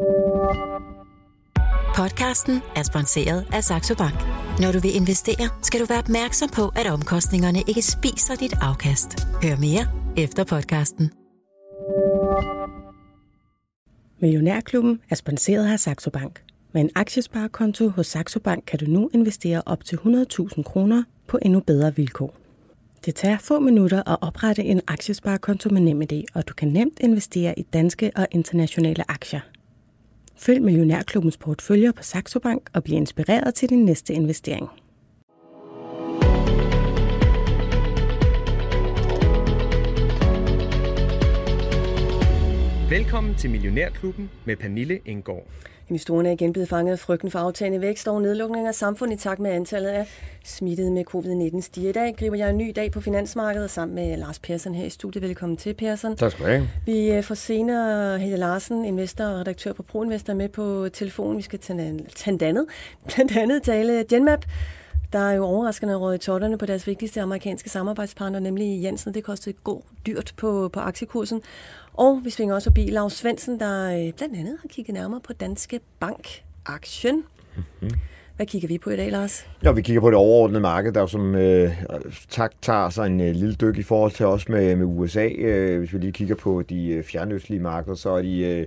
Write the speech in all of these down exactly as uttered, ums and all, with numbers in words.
Podcasten er sponsoreret af Saxo Bank. Når du vil investere, skal du være opmærksom på, at omkostningerne ikke spiser dit afkast. Hør mere efter podcasten. Millionærklubben er sponsoreret af Saxo Bank. Med en aktiesparekonto hos Saxo Bank kan du nu investere op til hundrede tusind kroner på endnu bedre vilkår. Det tager få minutter at oprette en aktiesparekonto med NemID, og du kan nemt investere i danske og internationale aktier. Følg Millionærklubbens portføljer på Saxo Bank og bliv inspireret til din næste investering. Velkommen til Millionærklubben med Pernille Enggaard. Investorerne er igen blevet fanget af frygten for aftagende vækst og nedlukning af samfundet i takt med antallet af smittede med covid nitten stiger. I dag griber jeg en ny dag på finansmarkedet sammen med Lars Persson her i studiet. Velkommen til, Persson. Tak skal du have. Vi får senere Helle Larsen, investor og redaktør på ProInvestor, med på telefonen. Vi skal blandt andet, blandt andet tale Genmap, der er jo overraskende råd i totterne på deres vigtigste amerikanske samarbejdspartner, nemlig Janssen. Det kostede god dyrt på, på aktiekursen. Og vi svinger også forbi Lars Svendsen, der blandt andet har kigget nærmere på Danske Bank-aktien. Mm-hmm. Hvad kigger vi på i dag, Lars? Ja, vi kigger på det overordnede marked, der som øh, tak tager sig en øh, lille dyk i forhold til os med, med U S A. Øh, hvis vi lige kigger på de øh, fjernøstlige markeder, så er de øh,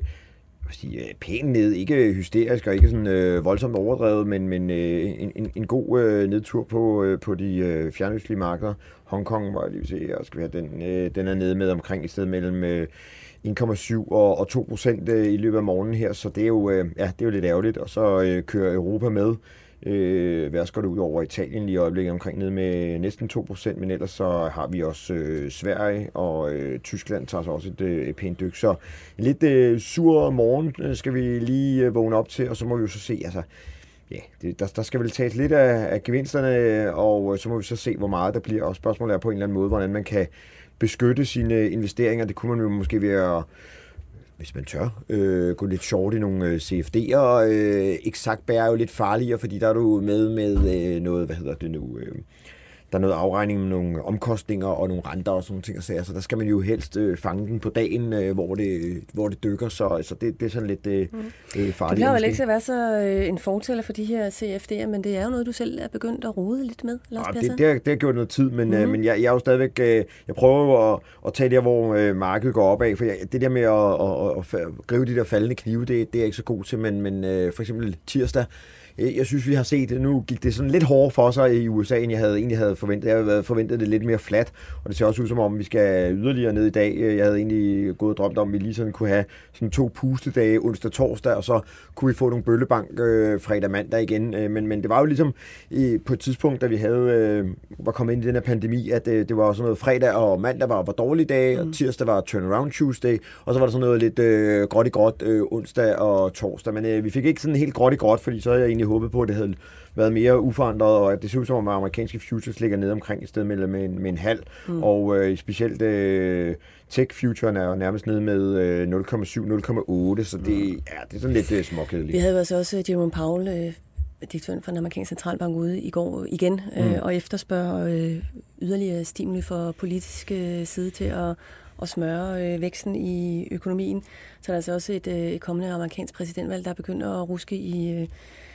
sige, pænt ned. Ikke hysterisk og ikke sådan øh, voldsomt overdrevet, men, men øh, en, en, en god øh, nedtur på, øh, på de øh, fjernøstlige markeder. Hongkong, var lige se, og skal vi have den, øh, den er nede med omkring i stedet mellem øh, en komma syv og, og to procent øh, i løbet af morgenen her, så det er jo, øh, ja, det er jo lidt ærgerligt. Og så øh, kører Europa med. Øh, hvad skal det ud over Italien lige i øjeblikket omkring nede med næsten to procent, men ellers så har vi også øh, Sverige, og øh, Tyskland tager så også et, øh, et pænt dyk. Så en lidt øh, sur morgen skal vi lige øh, vågne op til, og så må vi jo så se, altså ja, det, der, der skal vel tages lidt af, af gevinsterne, og så må vi så se, hvor meget der bliver. Og spørgsmålet er på en eller anden måde, hvordan man kan beskytte sine investeringer. Det kunne man jo måske være, hvis man tør, øh, gå lidt short i nogle øh, C F D'er. Øh, Exakt er jo lidt farligere, fordi der er du med med øh, noget, hvad hedder det nu, øh, der er noget afregning med nogle omkostninger og nogle renter og sådan nogle ting. Så der skal man jo helst øh, fange den på dagen, øh, hvor, det, hvor det dykker, så, så det, det er sådan lidt øh, mm. øh, farligt. Det bliver jo ikke at være så øh, en fortæller for de her C F D'er, men det er jo noget, du selv er begyndt at rode lidt med, Lars Persson. Det, det, har, det har gjort noget tid, men, mm. øh, men jeg, jeg er jo stadigvæk, øh, jeg prøver jo at, at tage der, hvor øh, markedet går opad, for jeg, det der med at, at, at, at gribe de der faldende knive, det, det er jeg ikke så god til, men, men øh, for eksempel tirsdag, jeg synes, vi har set det. Nu gik det sådan lidt hårdere for sig i U S A, end jeg havde, egentlig havde forventet. Jeg havde forventet det lidt mere flat, og det ser også ud som om, vi skal yderligere ned i dag. Jeg havde egentlig gået og drømt om, at vi lige sådan kunne have sådan to pustedage onsdag torsdag, og så kunne vi få nogle bøllebank øh, fredag mandag igen. Men, men det var jo ligesom øh, på et tidspunkt, da vi havde øh, var kommet ind i den her pandemi, at øh, det var sådan noget fredag og mandag var, var dårlige dage, mm. og tirsdag var turnaround Tuesday, og så var der sådan noget lidt øh, gråt i gråt øh, onsdag og torsdag. Men øh, vi fik ikke sådan helt gråt i gråt, fordi så havde jeg egentlig håbet på, at det havde været mere uforandret, og at det ser ud som om, at amerikanske futures ligger nede omkring et sted mellem en, med en halv, mm. og øh, specielt øh, tech-futuren er jo nærmest nede med øh, nul komma syv til nul komma otte, så det, mm. ja, det er sådan lidt øh, småkedeligt. Vi havde altså også Jerome Powell, øh, direktøren for den amerikanske centralbank, ude i går igen, øh, mm. og efterspørger øh, yderligere stimuli for politisk øh, side til at og smøre øh, væksten i økonomien. Så der er altså også et, øh, et kommende amerikansk præsidentvalg, der begynder at ruske i, øh,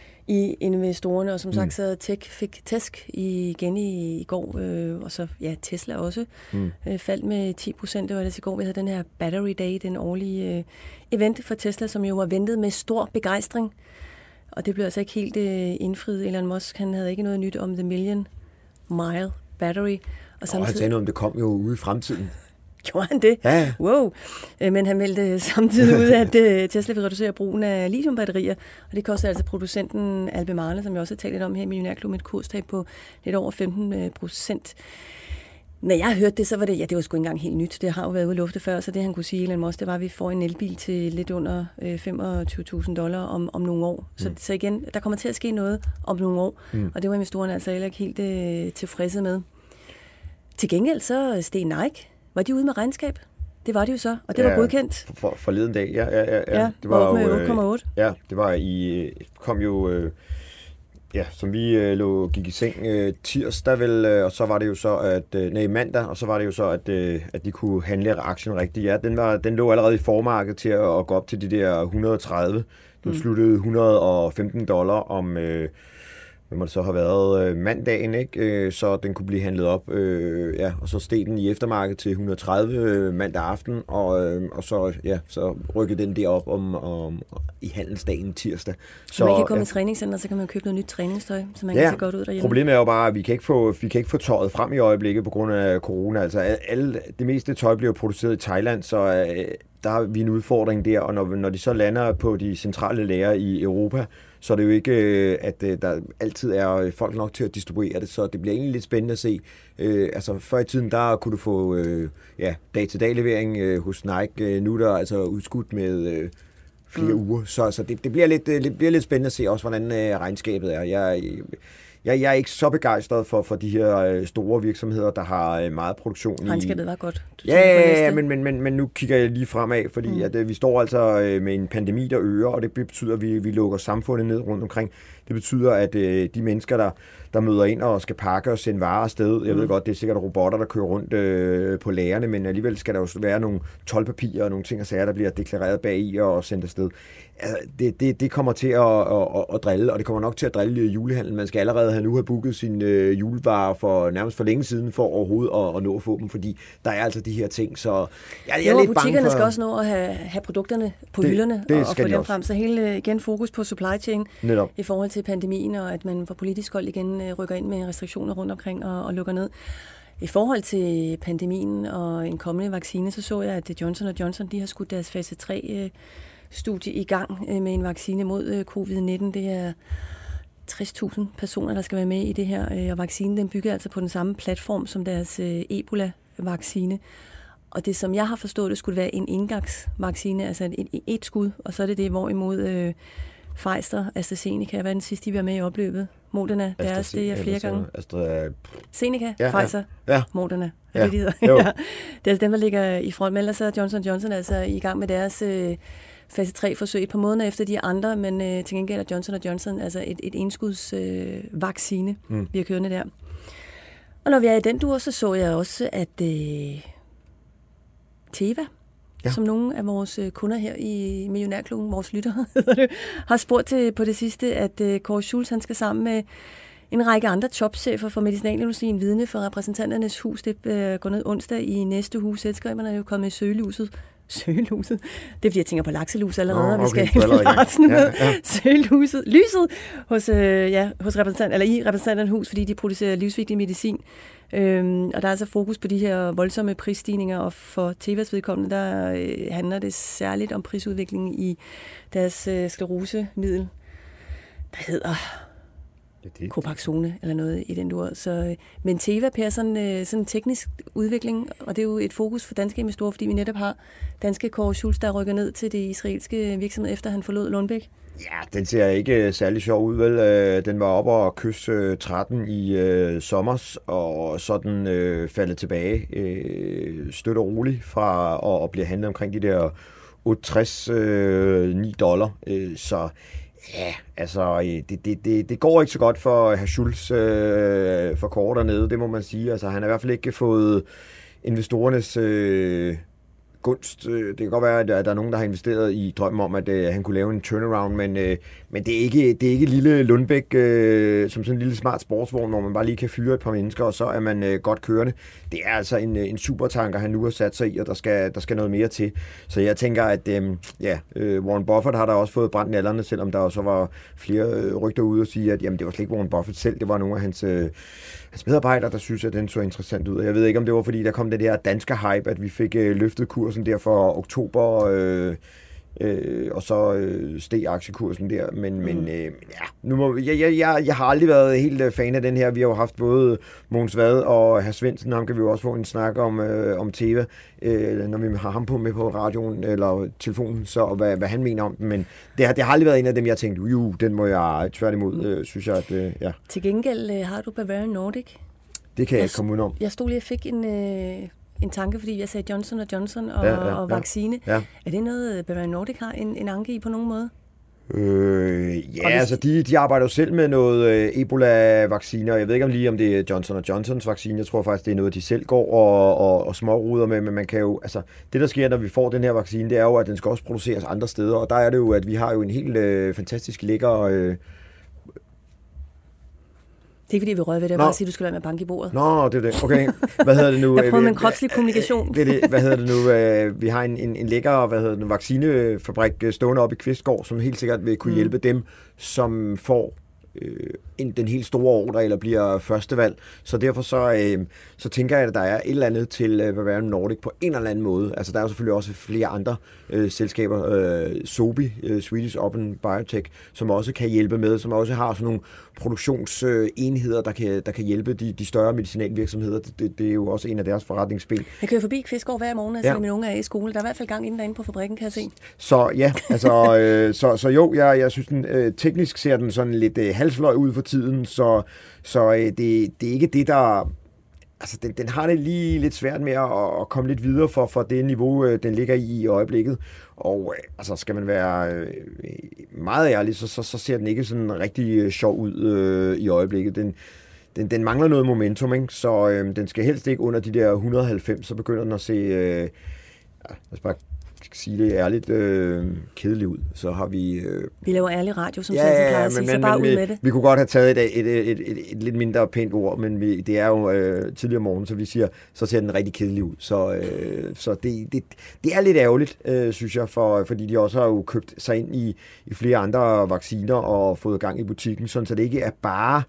i investorerne, og som sagt så Tech fik tæsk igen i, i går, øh, og så ja, Tesla også mm. øh, faldt med ti procent. Det var det i går, vi havde den her Battery Day, den årlige øh, event for Tesla, som jo var ventet med stor begejstring, og det blev altså ikke helt øh, indfriet. Elon Musk, han havde ikke noget nyt om The Million Mile Battery. Og samtidig... han sagde noget om, det kom jo ude i fremtiden. Gjorde han det? Ja. Wow. Men han meldte samtidig ud, at Tesla vil reducere brugen af lithiumbatterier, og det koster altså producenten Albemarle, som jeg også har talt lidt om her i Millionærklubben, et kurstab på lidt over femten procent. Når jeg hørte det, så var det, ja, det var sgu ikke engang helt nyt. Det har jo været ude i lufte før, så det han kunne sige, Elon Musk, det var, at vi får en elbil til lidt under øh, femogtyve tusind dollar om, om nogle år. Så, mm. så igen, der kommer til at ske noget om nogle år, mm. og det var investorerne altså heller ikke helt øh, tilfredse med. Til gengæld så steg Nike. Var de ude med regnskab? Det var de jo så, og det ja, var godkendt. For, forleden dag, ja. ja, ja, ja. Det var med otte komma otte. Ja, det var i, kom jo, øh, Ja, som vi øh, lå, gik i seng øh, tirsdag vel, øh, og så var det jo så, at øh, nej, mandag, og så var det jo så, at, øh, at de kunne handle aktien rigtigt. Ja, den, var, den lå allerede i formarkedet til at, at gå op til de der et hundrede og tredive. Den mm. sluttede et hundrede og femten dollar om, øh, hvad må det så have været, øh, mandagen, ikke? Øh, så den kunne blive handlet op, øh, ja, og så steg den i eftermarkedet til et hundrede og tredive øh, mandag aften, og, øh, og så, ja, så rykkede den derop om, om, i handelsdagen tirsdag. Så man kan komme ja. i træningscenter, så kan man købe noget nyt træningstøj, så man ja. kan se godt ud derhjemme. Problemet er jo bare, at vi kan ikke få, vi kan ikke få tøjet frem i øjeblikket på grund af corona. Altså, alle, det meste tøj bliver produceret i Thailand, så øh, der har vi en udfordring der, og når, når de så lander på de centrale lager i Europa, så er det jo ikke, at der altid er folk nok til at distribuere det, så det bliver egentlig lidt spændende at se. Øh, altså før i tiden, der kunne du få øh, ja, dag-til-dag-levering øh, hos Nike. Nu er der altså udskudt med øh, flere mm. uger, så, så det, det, bliver lidt, det bliver lidt spændende at se også, hvordan øh, regnskabet er. Jeg, jeg, jeg er ikke så begejstret for, for de her øh, store virksomheder, der har øh, meget produktion i... Regnskabet var godt. Du ja, ja, ja men, men, men, men nu kigger jeg lige fremad, fordi mm. at, øh, vi står altså øh, med en pandemi, der øger, og det betyder, at vi, vi lukker samfundet ned rundt omkring. Det betyder, at øh, de mennesker, der, der møder ind og skal pakke og sende varer afsted, jeg mm. ved godt, det er sikkert robotter, der kører rundt øh, på lagerne, men alligevel skal der jo være nogle toldpapirer og nogle ting og sager, der bliver deklareret bagi og sendt afsted. Altså, det, det, det kommer til at, at, at, at drille, og det kommer nok til at drille julehandlen. Man skal allerede have nu have booket sine øh, julevarer for nærmest for længe siden, for overhovedet at, at nå at få dem, fordi der er altså de her ting, så jeg, jeg er jo, lidt butikkerne bange for... skal også nå at have, have produkterne på det, hylderne det og, og få dem også. frem. Så hele igen fokus på supply chain Netop. i forhold til pandemien, og at man fra politisk hold igen rykker ind med restriktioner rundt omkring og, og lukker ned. I forhold til pandemien og en kommende vaccine, så så jeg, at Johnson og Johnson de har skudt deres fase tre studie i gang med en vaccine mod covid nitten. Det er tres tusind personer, der skal være med i det her, og vaccinen den bygger altså på den samme platform som deres Ebola-vaccine. Og det, som jeg har forstået, det skulle være en engangsvaccine, altså et, et, et skud, og så er det det, hvorimod øh, Pfizer, AstraZeneca, hvad er den sidste, de var med i opløbet? Moderna, deres, det er flere gange. AstraZeneca, ja, Pfizer, ja. Ja. Moderna, er det, de hedder? Ja. Det er altså dem, der ligger i front, men ellers er Johnson Johnson altså i gang med deres øh, fase tre-forsøg et par måneder efter de andre, men øh, til gengæld er Johnson Johnson altså et, et enskuds øh, vaccine, mm. vi har kørende der. Og når vi er i den dur, så så jeg også, at øh, Teva, ja. som nogle af vores kunder her i Millionærklubben, vores lyttere, har spurgt til på det sidste, at uh, Kåre Schultz, han skal sammen med en række andre topchefer for medicinalindustrien vidne for repræsentanternes hus. Det uh, går ned onsdag i næste uge. Selskaberne er jo kommet i søgelyset. Søgelyset? Det er fordi, jeg tænker på lakselus allerede, oh, okay. vi skal have Larsen med. Ja, ja. Søgelyset. Lyset hos, øh, ja, hos repræsentant, eller i repræsentanternes hus, fordi de producerer livsvigtig medicin. Øhm, og der er altså fokus på de her voldsomme prisstigninger, og for Tevas vedkommende, der øh, handler det særligt om prisudviklingen i deres øh, sklerosemiddel, der hedder Copaxone eller noget i den dur. Så, øh, men Teva Per sådan øh, sådan teknisk udvikling, og det er jo et fokus for danske investorer, fordi vi netop har danske Kåre Schultz, der rykker ned til det israelske virksomhed, efter han forlod Lundbæk. Ja, den ser ikke særlig sjov ud, vel? Den var oppe og kysse tretten i øh, sommers, og så den øh, faldet tilbage øh, støt og roligt fra at, at blive handlet omkring de der otteogtres øh, ni dollar. Øh, så ja, altså, det, det, det, det går ikke så godt for herr Schultz øh, for Kåre dernede, det må man sige. Altså, han har i hvert fald ikke fået investorernes... Øh, gunst. Det kan godt være, at der er nogen, der har investeret i drømmen om, at uh, han kunne lave en turnaround, men, uh, men det er ikke det er ikke lille Lundbæk uh, som sådan en lille smart sportsvogn, hvor man bare lige kan fyre et par mennesker, og så er man uh, godt kørende. Det er altså en, en supertanker, han nu har sat sig i, og der skal, der skal noget mere til. Så jeg tænker, at um, ja, uh, Warren Buffett har der også fået brændt nallerne, selvom der så var flere uh, rygter ude og sige, at jamen, det var slet ikke Warren Buffett selv, det var nogle af hans... Uh, hans medarbejdere, der synes, at den så interessant ud. Jeg ved ikke, om det var, fordi der kom det der danske hype, at vi fik øh, løftet kursen der for oktober, øh, øh, og så øh, steg aktiekursen der. Men, mm. men øh, ja, nu må, jeg, jeg, jeg, jeg har aldrig været helt fan af den her. Vi har jo haft både Mogens Vad og hr. Svendsen, ham kan vi jo også få en snak om, øh, om Teva, øh, når vi har ham på med på radioen eller telefonen, så hvad, hvad han mener om den. Men det har, det har aldrig været en af dem, jeg tænkte, jo, den må jeg tværtimod, øh, synes jeg, at øh, ja. Til gengæld øh, har du Bavarian Nordic. Det kan jeg, jeg ikke komme udenom. Jeg stod lige og fik en... Øh en tanke, fordi jeg sagde Johnson og Johnson og, ja, ja, og vaccine. Ja. Er det noget, Bavarian Nordic har en, en anke i på nogen måde? Øh, ja, altså de, de arbejder jo selv med noget øh, Ebola-vacciner. Jeg ved ikke om lige, om det er Johnson og Johnsons vaccine. Jeg tror faktisk, det er noget, de selv går og, og, og småruder med. Men man kan jo, altså, det der sker, når vi får den her vaccine, det er jo, at den skal også produceres andre steder. Og der er det jo, at vi har jo en helt øh, fantastisk lækker... Øh, Det er ikke fordi, vi rører ved det. Jeg bare sige, at du skal være med at banke i bordet. Nå, det er det. Okay. Hvad hedder det nu? Jeg prøver med en kropslig kommunikation. Det er det. Hvad hedder det nu? Vi har en, en, en lækker hvad hedder det, vaccinefabrik stående op i Kvistgård, som helt sikkert vil kunne hjælpe mm. dem, som får øh, den helt store ordre, eller bliver førstevalg. Så derfor så, øh, så tænker jeg, at der er et eller andet til øh, Bavarian Nordic på en eller anden måde. Altså der er jo selvfølgelig også flere andre øh, selskaber, øh, Sobi, øh, Swedish Open Biotech, som også kan hjælpe med, som også har sådan nogle produktionsenheder, der kan, der kan hjælpe de, de større medicinalvirksomheder. Det, det, det er jo også en af deres forretningsben. Jeg kører forbi Kvistgård hver morgen, altså ja. Mine unge er i skole. Der er i hvert fald gang inden derinde på fabrikken, kan jeg se. Så ja, altså, øh, så, så jo, jeg, jeg synes, den, øh, teknisk ser den sådan lidt øh, halsløg ud for tiden, så, så øh, det, det er ikke det, der... Altså, den, den har det lige lidt svært med at, at komme lidt videre for, for det niveau, øh, den ligger i i øjeblikket. Og øh, altså, skal man være øh, meget ærlig, så, så, så ser den ikke sådan rigtig øh, sjov ud øh, i øjeblikket. Den, den, den mangler noget momentum, ikke? Så øh, den skal helst ikke under de der et hundrede og halvfems, så begynder den at se... Øh, ja, lad os bare sige det ærligt, øh, kedeligt ud. Så har vi... Øh, vi laver ærlig radio, som ja, sådan plejer at sige, men, så bare men, ud med det. Vi kunne godt have taget et, et, et, et, et, et lidt mindre pænt ord, men vi, det er jo øh, tidligere morgen, så vi siger, så ser den rigtig kedelig ud. Så, øh, så det, det, det er lidt ærgerligt, øh, synes jeg, for, fordi de også har jo købt sig ind i, i flere andre vacciner og fået gang i butikken, sådan, så det ikke er bare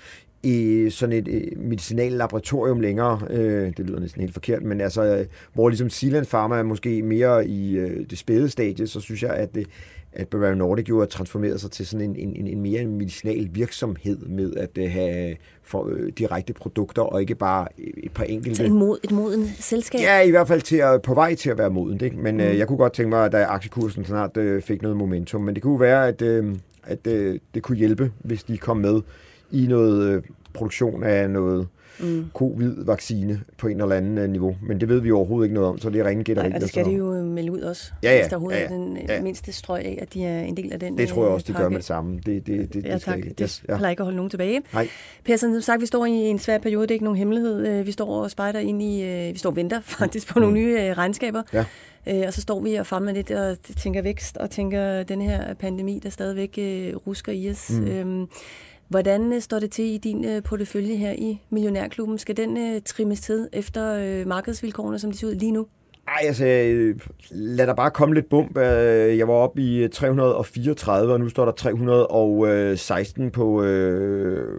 i sådan et øh, medicinal-laboratorium længere. Øh, det lyder næsten helt forkert, men altså, øh, hvor ligesom Zealand Pharma er måske mere i øh, det spæde stadie, så synes jeg, at, det, at Bavarian Nordic jo har transformeret sig til sådan en, en, en mere medicinal virksomhed med at øh, have for, øh, direkte produkter, og ikke bare et par enkelte... Så en mod, et moden selskab? Ja, i hvert fald til at, på vej til at være moden, ikke? Men mm. øh, jeg kunne godt tænke mig, at da aktiekursen snart øh, fik noget momentum, men det kunne være, at, øh, at øh, det kunne hjælpe, hvis de kom med i noget øh, produktion af noget mm. covid-vaccine på en eller anden øh, niveau. Men det ved vi overhovedet ikke noget om, så det er rene gætteri. Nej, og det skal de jo melde ud også, ja, ja, hvis der overhovedet ja, er den ja. mindste strøg af, at de er en del af den. Det tror jeg også, de pakke. gør med det samme. Det, det, det, ja, det tak. Ikke. Det yes, ja. plejer ikke at holde nogen tilbage. Nej. Per, som sagt, vi står i en svær periode, det er ikke nogen hemmelighed. Vi står og spejder ind i, vi står og venter faktisk på mm. nogle nye regnskaber. Ja. Og så står vi og famler lidt og tænker vækst, og tænker den her pandemi, der stadigvæk rusker i os. Mm. Øhm, Hvordan står det til i din uh, portefølje her i Millionærklubben? Skal den uh, trimmes til efter uh, markedsvilkårene, som de ser ud lige nu? Ej, altså, lad der bare komme lidt bump. Jeg var oppe i tre hundrede og fireogtredive, og nu står der tre hundrede og seksten på, øh,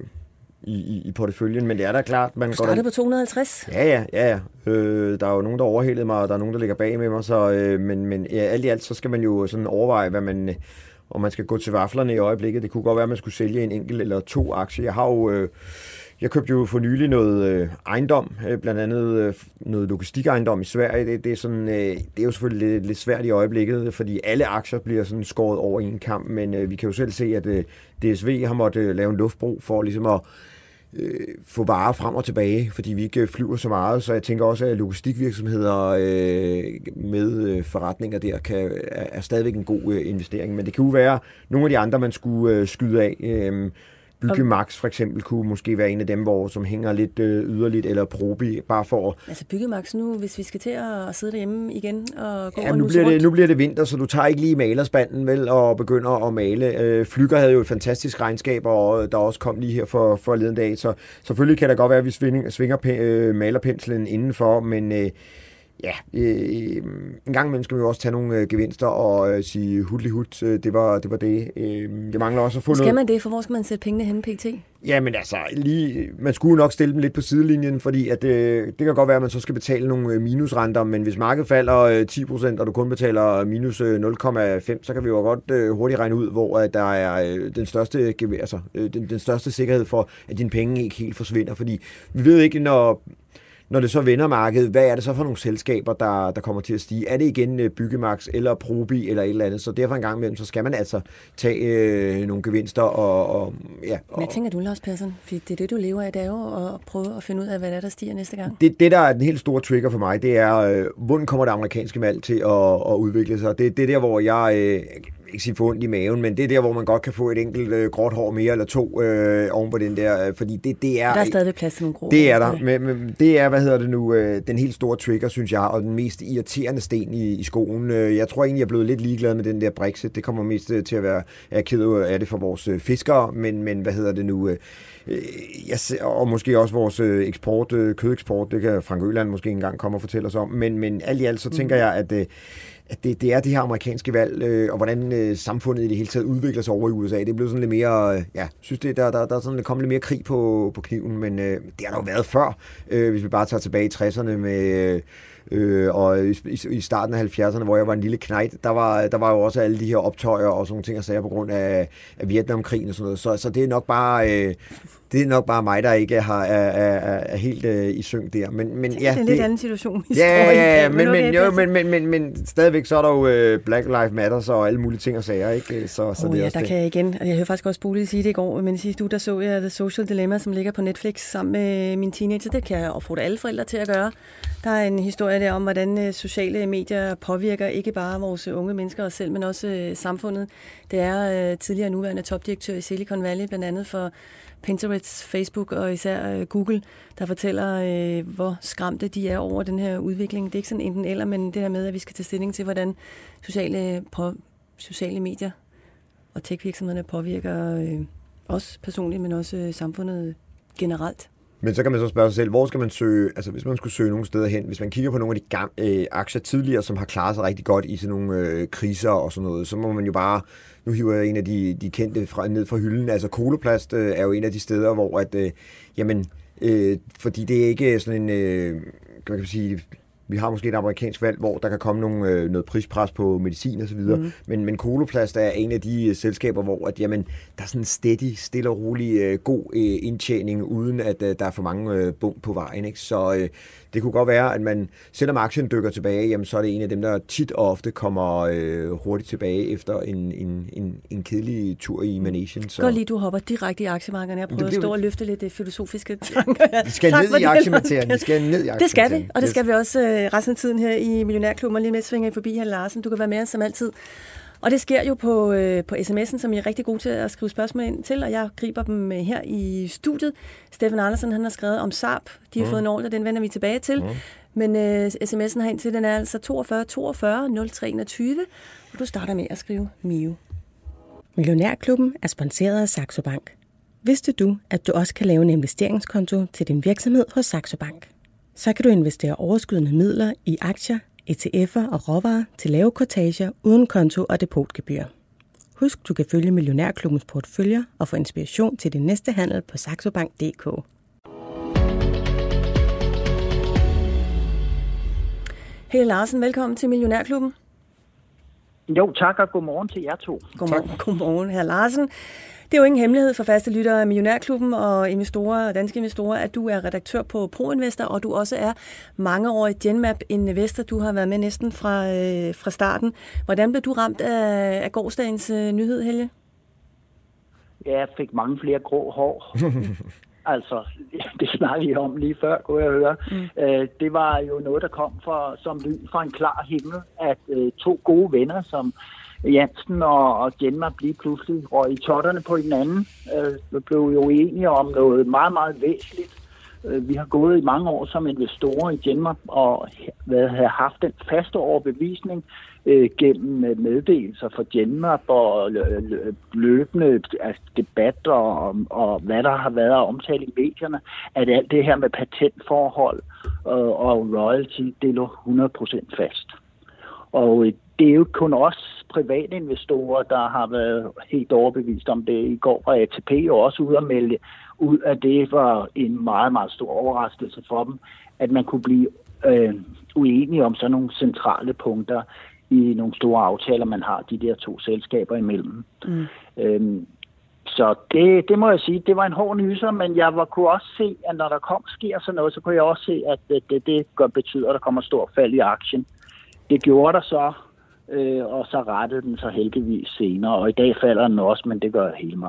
i, i porteføljen, men det er da klart... Man du startede på to hundrede og halvtreds? Ja, ja, ja. ja. Øh, der er jo nogen, der overhældede mig, og der er nogen, der ligger bag med mig, så, øh, men, men ja, alt i alt, så skal man jo sådan overveje, hvad man... og man skal gå til vaflerne i øjeblikket. Det kunne godt være, at man skulle sælge en enkelt eller to aktier. Jeg har jo, øh, jeg købte jo for nylig noget øh, ejendom, øh, blandt andet øh, noget logistikejendom i Sverige. Det, det, er sådan, øh, det er jo selvfølgelig lidt, lidt svært i øjeblikket, fordi alle aktier bliver sådan skåret over i en kamp, men øh, vi kan jo selv se, at øh, D S V har måttet øh, lave en luftbro for ligesom at øh, få varer frem og tilbage, fordi vi ikke flyver så meget, så jeg tænker også, at logistikvirksomheder øh, med øh, forretninger der kan, er, er stadigvæk en god øh, investering, men det kan jo være nogle af de andre, man skulle øh, skyde af. Øh, Byggemax for eksempel kunne måske være en af dem, hvor som hænger lidt øh, yderligt, eller Probi, bare for at... Altså Byggemax nu, hvis vi skal til at sidde derhjemme igen og gå ja, og nu nuse bliver, det, rundt. nu bliver det vinter, så du tager ikke lige malerspanden vel, og begynder at male. Øh, Flygger havde jo et fantastisk regnskab, og der også kom lige her for, for leden dag, så selvfølgelig kan det godt være, at vi svinger, svinger øh, malerpenslen indenfor, men... Øh, Ja, øh, en gang imellem skal vi jo også tage nogle øh, gevinster og øh, sige hudlig hud, øh, det, var, det var det. Øh, jeg mangler også at få skal noget... Skal man det, for hvor skal man sætte pengene hen, P T? Jamen altså, lige, man skulle nok stille dem lidt på sidelinjen, fordi at, øh, det kan godt være, at man så skal betale nogle minusrenter, men hvis markedet falder øh, ti procent, og du kun betaler minus øh, nul komma fem, så kan vi jo godt øh, hurtigt regne ud, hvor øh, der er øh, den, største, altså, øh, den, den største sikkerhed for, at dine penge ikke helt forsvinder, fordi vi ved ikke, når... Når det så vender markedet, hvad er det så for nogle selskaber, der, der kommer til at stige? Er det igen Byggemax eller Probi eller et eller andet? Så derfor en gang imellem, så skal man altså tage øh, nogle gevinster og... og ja, og hvad tænker du, Lars Persson? For det er det, du lever af, det er jo at prøve at finde ud af, hvad der, er, der stiger næste gang. Det, det, der er den helt store trigger for mig, det er, øh, hvordan kommer det amerikanske valg til at, at udvikle sig? Det, det er der, hvor jeg... Øh, ikke sige for ondt i maven, men det er der, hvor man godt kan få et enkelt øh, gråt hår mere eller to øh, oven på den der, øh, fordi det, det er... Der er stadig plads til nogle grå. Det er der, men, men det er, hvad hedder det nu, øh, den helt store trigger, synes jeg, og den mest irriterende sten i, i skoen. Øh, jeg tror egentlig, jeg er blevet lidt ligeglad med den der Brexit. Det kommer mest øh, til at være, jeg er ked af det for vores øh, fiskere, men, men hvad hedder det nu... Øh, Jeg ser, og måske også vores eksport, kødeksport, det kan Frank Øland måske engang komme og fortælle os om, men, men alt i alt så tænker jeg, at, at det, det er de her amerikanske valg, og hvordan samfundet i det hele taget udvikler sig over i U S A. Det er blevet sådan lidt mere, ja, synes det, der, der, der er sådan kommet lidt mere krig på, på kniven, men det har der jo været før, hvis vi bare tager tilbage i tresserne med... Øh, og i, i starten af halvfjerdserne, hvor jeg var en lille knejt, der var, der var jo også alle de her optøjer og sådan nogle ting, jeg sagde på grund af, af Vietnamkrigen og sådan noget. Så, så det er nok bare øh, det er nok bare mig, der ikke har, er, er, er helt øh, i synk der. Men, men, det ja, er en det, lidt anden situation. Ja, ja, ja, men, men, jo, men, men, men, men stadigvæk så er der jo øh, Black Lives Matter og alle mulige ting og sager, ikke? Så, så oh, det er ja, også der det. kan jeg igen, og jeg hører faktisk også Bolig sige det i går, men sidste uge, der så jeg The Social Dilemma, som ligger på Netflix sammen med min teenager. Det kan jeg opfordre alle forældre til at gøre. Der er en historie der om, hvordan sociale medier påvirker ikke bare vores unge mennesker og selv, men også øh, samfundet. Det er øh, tidligere nuværende topdirektør i Silicon Valley, blandt andet for Pinterest, Facebook og især øh, Google, der fortæller, øh, hvor skræmte de er over den her udvikling. Det er ikke sådan enten eller, men det der med, at vi skal tage stilling til, hvordan sociale, på, sociale medier og tech-virksomhederne påvirker øh, os personligt, men også øh, samfundet generelt. Men så kan man så spørge sig selv, hvor skal man søge, altså hvis man skulle søge nogle steder hen, hvis man kigger på nogle af de gamle øh, aktier tidligere, som har klaret sig rigtig godt i sådan nogle øh, kriser og sådan noget, så må man jo bare, nu hiver jeg en af de, de kendte fra, ned fra hylden, altså Coloplast øh, er jo en af de steder, hvor at, øh, jamen, øh, fordi det er ikke sådan en, øh, kan man sige, vi har måske et amerikansk valg, hvor der kan komme nogle, øh, noget prispres på medicin og så videre, mm. men, men Coloplast er en af de uh, selskaber, hvor at, jamen, der er sådan en steady, stille og rolig, uh, god uh, indtjening, uden at uh, der er for mange uh, bump på vejen. Ikke? Så uh, det kunne godt være, at man, selvom aktien dykker tilbage, jamen, så er det en af dem, der tit og ofte kommer uh, hurtigt tilbage efter en, en, en, en kedelig tur i managen. Så. Godt lige, du hopper direkte i aktiemarkederne. Jeg prøver det, det, at stå og løfte lidt det filosofiske tanker. Vi skal tak, ned i aktiematerien. Vi skal ned i aktiematerien. Det skal vi, og det skal vi også resten af tiden her i Millionærklubben, og lige med svinger forbi her, Larsen. Du kan være med os som altid. Og det sker jo på, øh, på sms'en, som I er rigtig gode til at skrive spørgsmål ind til, og jeg griber dem her i studiet. Steffen Andersen, han har skrevet om Saab. De har mm. fået en ordre, den vender vi tilbage til. Mm. Men øh, sms'en her ind til, den er altså toogfyrre toogfyrre nul tre enogtyve, og du starter med at skrive Mio. Millionærklubben er sponsoreret af Saxo Bank. Vidste du, at du også kan lave en investeringskonto til din virksomhed hos Saxo Bank? Så kan du investere overskydende midler i aktier, E T F'er og råvarer til lave kortager uden konto og depotgebyr. Husk, du kan følge Millionærklubbens porteføljer og få inspiration til din næste handel på saxobank punktum d k. Helle Larsen, velkommen til Millionærklubben. Jo, tak, og godmorgen til jer to. Godmorgen, godmorgen hr. Larsen. Det er jo ingen hemmelighed for faste lyttere af Millionærklubben og investorer, danske investorer, at du er redaktør på ProInvestor, og du også er mangeårig Genmap investor. Du har været med næsten fra, øh, fra starten. Hvordan blev du ramt af, af gårsdagens øh, nyhed, Helge? Ja, jeg fik mange flere grå hår. Altså, det snakkede vi om lige før, kunne jeg høre. Mm. Øh, det var jo noget, der kom fra, som lyd fra en klar himmel, at øh, to gode venner, som Jansen og, og Genmap lige pludselig røg i totterne på hinanden. Øh, blev jo enige om noget meget, meget væsentligt. Øh, vi har gået i mange år som investorer i Genmap og har haft den faste overbevisning øh, gennem meddelelser fra Genmap og løbende altså, debatter og, og hvad der har været af omtale i medierne, at alt det her med patentforhold øh, og royalty, det lå hundrede procent fast. Og det er jo kun os private investorer, der har været helt overbevist om det. I går var A T P jo også ude at melde ud, at det var en meget, meget stor overraskelse for dem, at man kunne blive øh, uenige om sådan nogle centrale punkter i nogle store aftaler, man har de der to selskaber imellem. Mm. Øhm, så det, det må jeg sige, det var en hård nyser, men jeg var, kunne også se, at når der kom sker sådan noget, så kunne jeg også se, at det, det, det gør, betyder, at der kommer stor fald i aktien. Det gjorde der så, øh, og så rettede den så heldigvis senere, og i dag falder den også, men det gør hele markedet jo.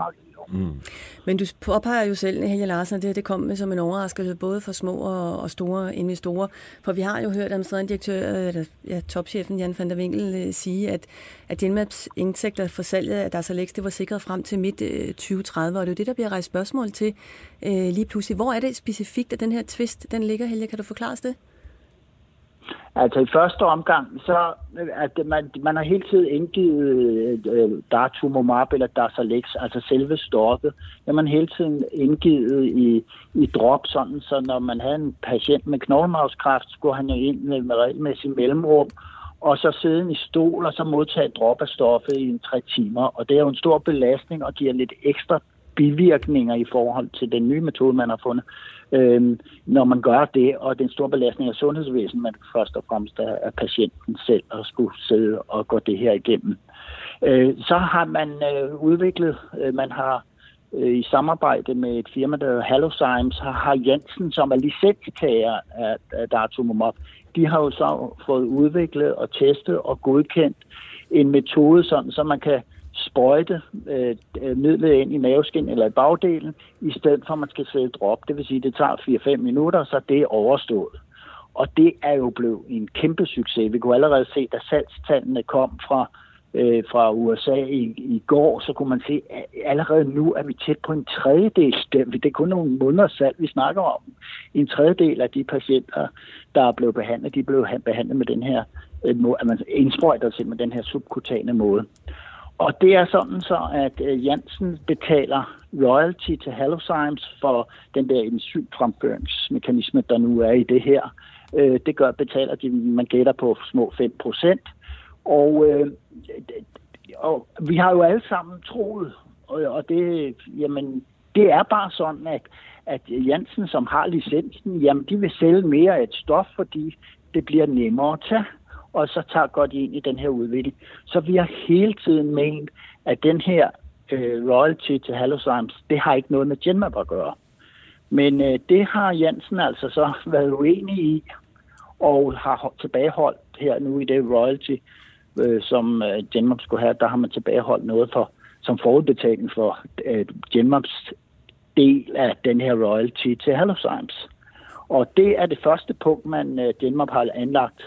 Mm. Men du påpeger jo selv, Helge Larsen, at det her det kom med som en overraskelse, både for små og, og store investorer. For vi har jo hørt administrerende direktør, eller ja, topchefen Jan van der Winkel, sige, at, at Genmaps indtægter for salget af DARZALEX, det var sikret frem til midt tyve tredive, og det er jo det, der bliver rejst spørgsmål til øh, lige pludselig. Hvor er det specifikt, at den her twist, den ligger, Helge? Kan du forklare os det? Altså i første omgang, så at man, man har hele tiden indgivet øh, daratumumab eller DARZALEX, altså selve stoffet, det man hele tiden indgivet i, i drop, sådan, så når man havde en patient med knoglemarvskræft, skulle han jo ind med, med regelmæssigt mellemrum, og så sidde i stol og så modtage drop af stoffet i en tre timer. Og det er jo en stor belastning og giver lidt ekstra bivirkninger i forhold til den nye metode, man har fundet, øhm, når man gør det, og den store belastning af sundhedsvæsenet, man først og fremmest er, er patienten selv, og skulle sidde og gå det her igennem. Øh, så har man øh, udviklet, øh, man har øh, i samarbejde med et firma, der hedder Halozymes, har, har Janssen, som er licenstager af, af daratumumab, de har jo så fået udviklet og testet og godkendt en metode, sådan, så man kan sprøjte øh, midlet ind i maveskin eller i bagdelen, i stedet for at man skal sætte drop. Det vil sige, at det tager fire til fem minutter, så det er overstået. Og det er jo blevet en kæmpe succes. Vi kunne allerede se, da salgstallene kom fra, øh, fra U S A i, i går, så kunne man se, at allerede nu er vi tæt på en tredjedel. Det er kun nogle måneder salg, vi snakker om. En tredjedel af de patienter, der er blevet behandlet, de er blevet behandlet med den her, øh, at man indsprøjter til med den her subkutane måde. Og det er sådan så, at Janssen betaler royalty til Halozymes for den der enzymfremføringsmekanisme, der nu er i det her. Det gør, betaler de, man gætter på små fem procent. Og, og vi har jo alle sammen troet, og det, jamen, det er bare sådan, at, at Janssen, som har licensen, jamen, de vil sælge mere af et stof, fordi det bliver nemmere at tage. Og så tager godt ind i den her udvikling. Så vi har hele tiden ment, at den her øh, royalty til Halozymes, det har ikke noget med Genmab at gøre. Men øh, det har Janssen altså så været uenig i, og har tilbageholdt her nu i det royalty, øh, som øh, Genmab skulle have. Der har man tilbageholdt noget for, som forudbetaling for øh, Genmabs del af den her royalty til Halozymes. Og det er det første punkt, man øh, Genmab har anlagt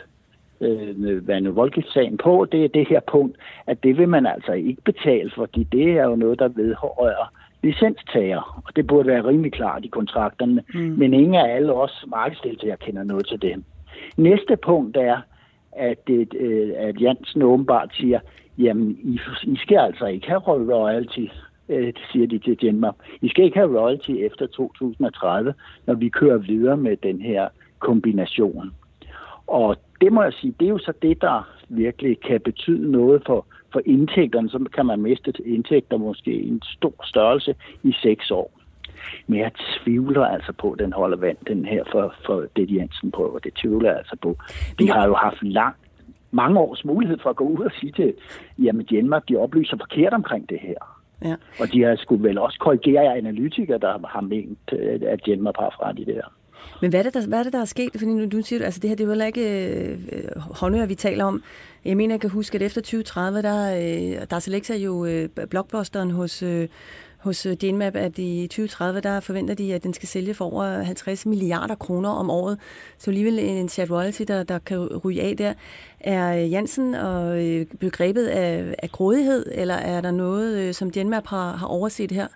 Øh, hvad nu voldgiftssagen på, det er det her punkt, at det vil man altså ikke betale, fordi det er jo noget, der vedrører licenstager, og det burde være rimelig klart i kontrakterne, mm. men ingen af alle os markedsdeltagere kender noget til det. Næste punkt er, at, det, øh, at Janssen åbenbart siger, jamen, I, I skal altså ikke have royalty, øh, det siger de til Genmab. I skal ikke have royalty efter to tusind og tredive, når vi kører videre med den her kombination. Og det må jeg sige, det er jo så det, der virkelig kan betyde noget for, for indtægterne. Så kan man miste indtægter måske i en stor størrelse i seks år. Men jeg tvivler altså på, at den holder vand, den her for, for det, Janssen prøver. Det tvivler jeg altså på. Vi har jo haft lang, mange års mulighed for at gå ud og sige til, jamen Genmab, de oplyser forkert omkring det her. Ja. Og de har skulle vel også korrigere analytikere, der har ment, at Genmab har fra de der. Men hvad er det, der, hvad er det, der er sket? Fordi nu, du siger, altså det her, det er jo heller ikke øh, håndører, vi taler om. Jeg mener, jeg kan huske, at efter tyve tredive, der øh, DARZALEX er jo øh, blockbusteren hos, øh, hos Genmab, at i tyve tredive, der forventer de, at den skal sælge for over halvtreds milliarder kroner om året. Så alligevel en chat royalty, der, der kan ryge af der. Er Janssen og øh, begrebet af, af grådighed, eller er der noget, øh, som Genmab har, har overset her?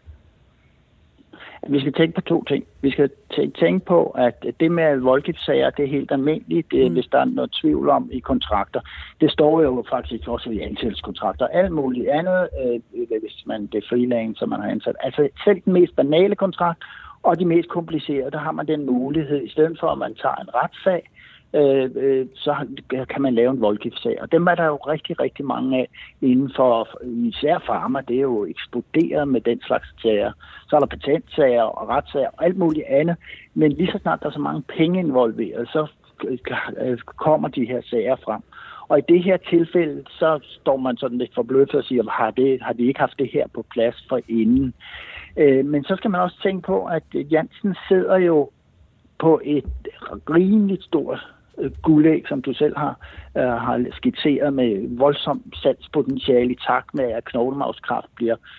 Vi skal tænke på to ting. Vi skal tænke på, at det med voldgiftssager, det er helt almindeligt, det, mm. hvis der er noget tvivl om i kontrakter. Det står jo faktisk også i ansættelseskontrakter. Alt muligt andet, øh, hvis man det er freelance, man har ansat. Altså selv den mest banale kontrakt og de mest komplicerede, der har man den mulighed, i stedet for at man tager en retssag, øh, øh, så kan man lave en voldgiftssag. Og dem er der jo rigtig, rigtig mange af inden for, især farma, det er jo eksploderet med den slags sager. Så er der patentsager og retssager og alt muligt andet. Men lige så snart der er så mange penge involveret, så kommer de her sager frem. Og i det her tilfælde, så står man sådan lidt forbløffet og siger, har, det, har de ikke haft det her på plads for inden? Øh, men så skal man også tænke på, at Janssen sidder jo på et rimeligt stort øh, guldæg, som du selv har, øh, har skitseret med voldsomt salgspotentiale i takt med, at knoglemarvskræft bliver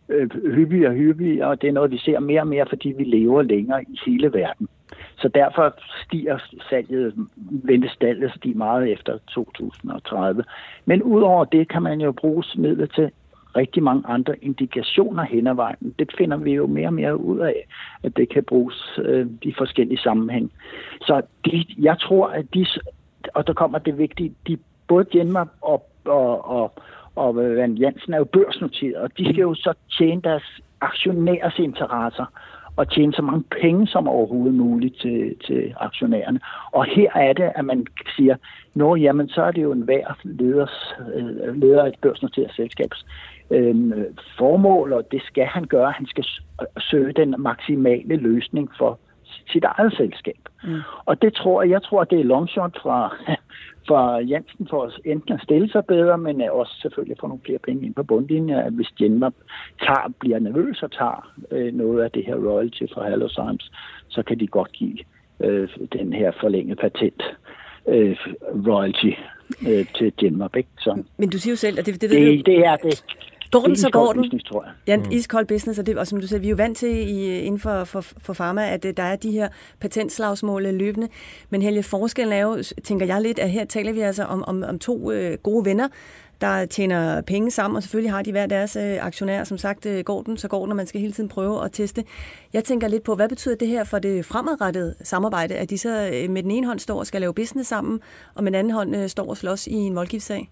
øh, hyppigere og hyppigere, og det er noget, vi ser mere og mere, fordi vi lever længere i hele verden. Så derfor stiger salget, ventes salget stige meget efter to tusind og tredive. Men udover det kan man jo bruge midler til rigtig mange andre indikationer hen ad vejen. Det finder vi jo mere og mere ud af, at det kan bruges øh, i forskellige sammenhæng. Så de, jeg tror, at de, og der kommer det vigtige, de både Genmab og, og, og, og Van Janssen er jo børsnoteret, og de skal jo så tjene deres aktionærers interesser og tjene så mange penge som overhovedet muligt til, til aktionærerne. Og her er det, at man siger, nå jamen, så er det jo en hver leders, leder af et børsnoteret selskabs øhm, formål, og det skal han gøre. Han skal søge den maksimale løsning for sit eget selskab. Mm. Og det tror jeg, jeg tror, det er longshot fra, fra Janssen for enten at stille sig bedre, men også selvfølgelig få nogle flere penge ind på bundlinjen, at hvis Genmab tager, bliver nervøs og tager øh, noget af det her royalty fra Halozymes, så kan de godt give øh, den her forlængede patent øh, royalty øh, til Genmab. Ikke? Så, men du siger jo selv, at det, det, det, det, det er det. Går den, så går den. Business, tror jeg. Ja, mm. iskold business, og, det, og som du siger, vi er jo vant til i, inden for, for, for pharma, at der er de her patentslagsmål løbende. Men Helge, forskellen er jo, tænker jeg lidt, at her taler vi altså om, om, om to øh, gode venner, der tjener penge sammen, og selvfølgelig har de hver deres øh, aktionærer. Som sagt, øh, går den, så går den, og man skal hele tiden prøve at teste. Jeg tænker lidt på, hvad betyder det her for det fremadrettede samarbejde, at de så øh, med den ene hånd står og skal lave business sammen, og med den anden hånd øh, står og slås i en voldgiftssag?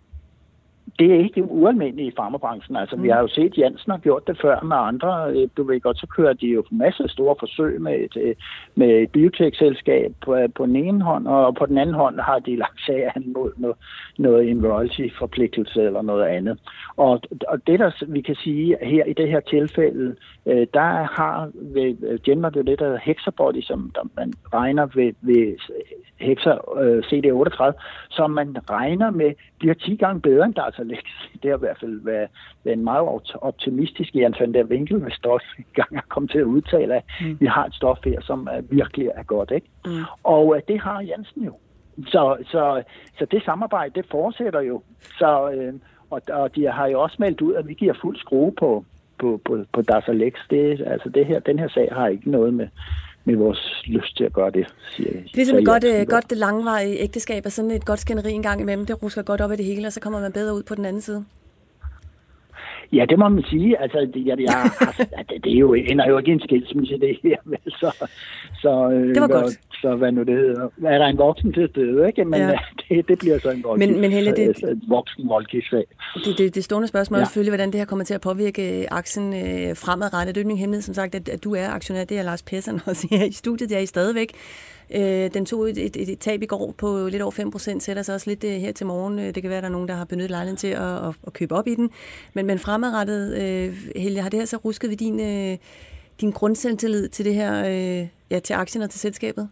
Det er ikke ualmindeligt i farmabranchen. Altså, mm. vi har jo set, Janssen har gjort det før med andre. Du ved godt, så kører de jo masser af store forsøg med et, med et biotekselskab på, på den ene hånd, og på den anden hånd har de lagt sagen mod noget, noget en royalty-forpligtelse eller noget andet. Og, og det, der vi kan sige her i det her tilfælde, der har ved Genmab jo det, der hedder Hexabody, som der man regner ved, ved Hexa C D otteogtredive, som man regner med bliver ti gange bedre end Darzalex. Det har i hvert fald været, været en meget optimistisk Jan van der Winkel, hvis stof en gang er kommet til at udtale, at mm. vi har et stof her, som er, virkelig er godt. Ikke? Mm. Og uh, det har Janssen jo. Så, så, så det samarbejde, det fortsætter jo. Så, øh, og, og de har jo også meldt ud, at vi giver fuld skrue på, på, på, på Darzalex. Det, altså det her, den her sag har ikke noget med med vores lyst til at gøre det, siger jeg. Ligesom et godt, øh, godt langvarigt ægteskab er sådan et godt skænderi en gang imellem. Det rusker godt op i det hele, og så kommer man bedre ud på den anden side. Ja, det må man sige. Altså, det, jeg, jeg, det, det er jo, ender jo ikke en skilsmisse, det her. Så, så, det var hvad, godt. Så hvad nu det hedder? Er der en voksen til stede, ikke? Men ja. det, det bliver så en voldgift, men, men Helle, det, et voksen voldgiftsag. Det, det, det stående spørgsmål er ja. selvfølgelig, hvordan det her kommer til at påvirke aktien øh, fremadrettet. Det er jo en hemmelighed, som sagt, at, at du er aktionær. Det er Lars Persson også her i studiet. Det er I stadigvæk. Øh, den tog et, et, et tab i går på lidt over fem procent, sætter sig også lidt øh, her til morgen. Det kan være, at der er nogen, der har benyttet lejligheden til at, at, at købe op i den. Men, men fremadrettet, øh, Helge, har det her så rusket ved din, øh, din grundselvtillid til det her, øh, ja, til aktien og til selskabet?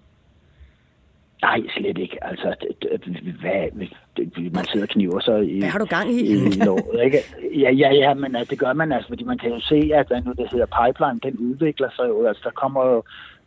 Nej, slet ikke. Altså, det, det, hvad, det, man sidder og kniver sig i... Hvad har du gang i? i låget, ikke? Ja, ja, ja, men altså, det gør man altså, fordi man kan jo se, at hvad nu det hedder pipeline, den udvikler sig jo. Altså, der kommer jo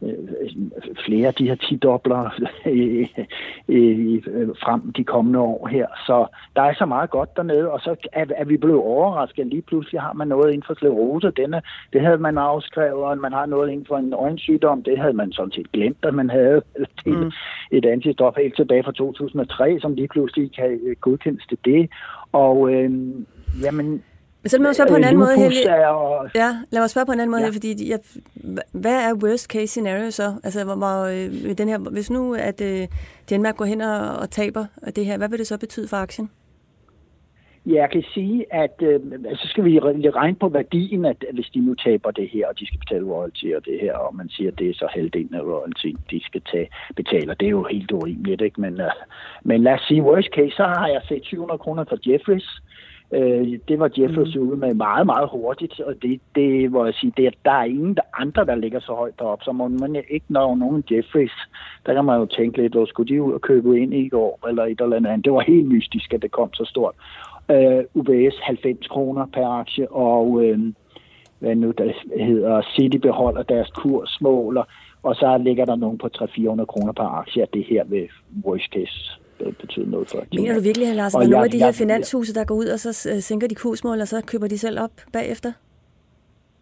flere af de her ti-dobler i, i, frem de kommende år her. Så der er så meget godt dernede, og så er, er vi blevet overrasket. Lige pludselig har man noget inden for sklerose. Denne, det havde man afskrevet, og man har noget inden for en øjensygdom. Det havde man sådan set glemt, at man havde mm. et antistof helt tilbage fra to tusind og tre, som lige pludselig kan godkendes til det. Og øh, jamen... Men så lad mig spørge på en anden måde, Helge. Og... Ja, lad mig spørge på en anden måde, ja. her, fordi jeg, hvad er worst case scenario så? Altså, hvor, hvor, øh, den her, hvis nu, at øh, Genmab går hen og, og taber det her, hvad vil det så betyde for aktien? Ja, jeg kan sige, at øh, så skal vi regne på værdien, at hvis de nu taber det her, og de skal betale royalty og det her, og man siger, at det er så halvdelen af royalty, de skal tage, betale. Det er jo helt urimeligt, ikke? Men, øh, men lad os sige, worst case, så har jeg set syv hundrede kroner for Jefferies. Det var Jefferies ude med meget, meget hurtigt, og det, det hvor jeg siger, det, der er ingen andre, der ligger så højt deroppe, så må man ikke nå nogen Jefferies. Der kan man jo tænke lidt, hvor skulle de ud og købe ind i går, eller et eller andet. Det var helt mystisk, at det kom så stort. Uh, U B S halvfems kroner per aktie, og uh, hvad nu der hedder, Citi beholder deres kursmåler, og så ligger der nogen på tre til fire hundrede kroner per aktie, det her ved worst case betyder noget for. Mener du virkelig, at Lars, der er nogle af de her finanshuse, der går ud, og så sænker de kursmål, og så køber de selv op bagefter?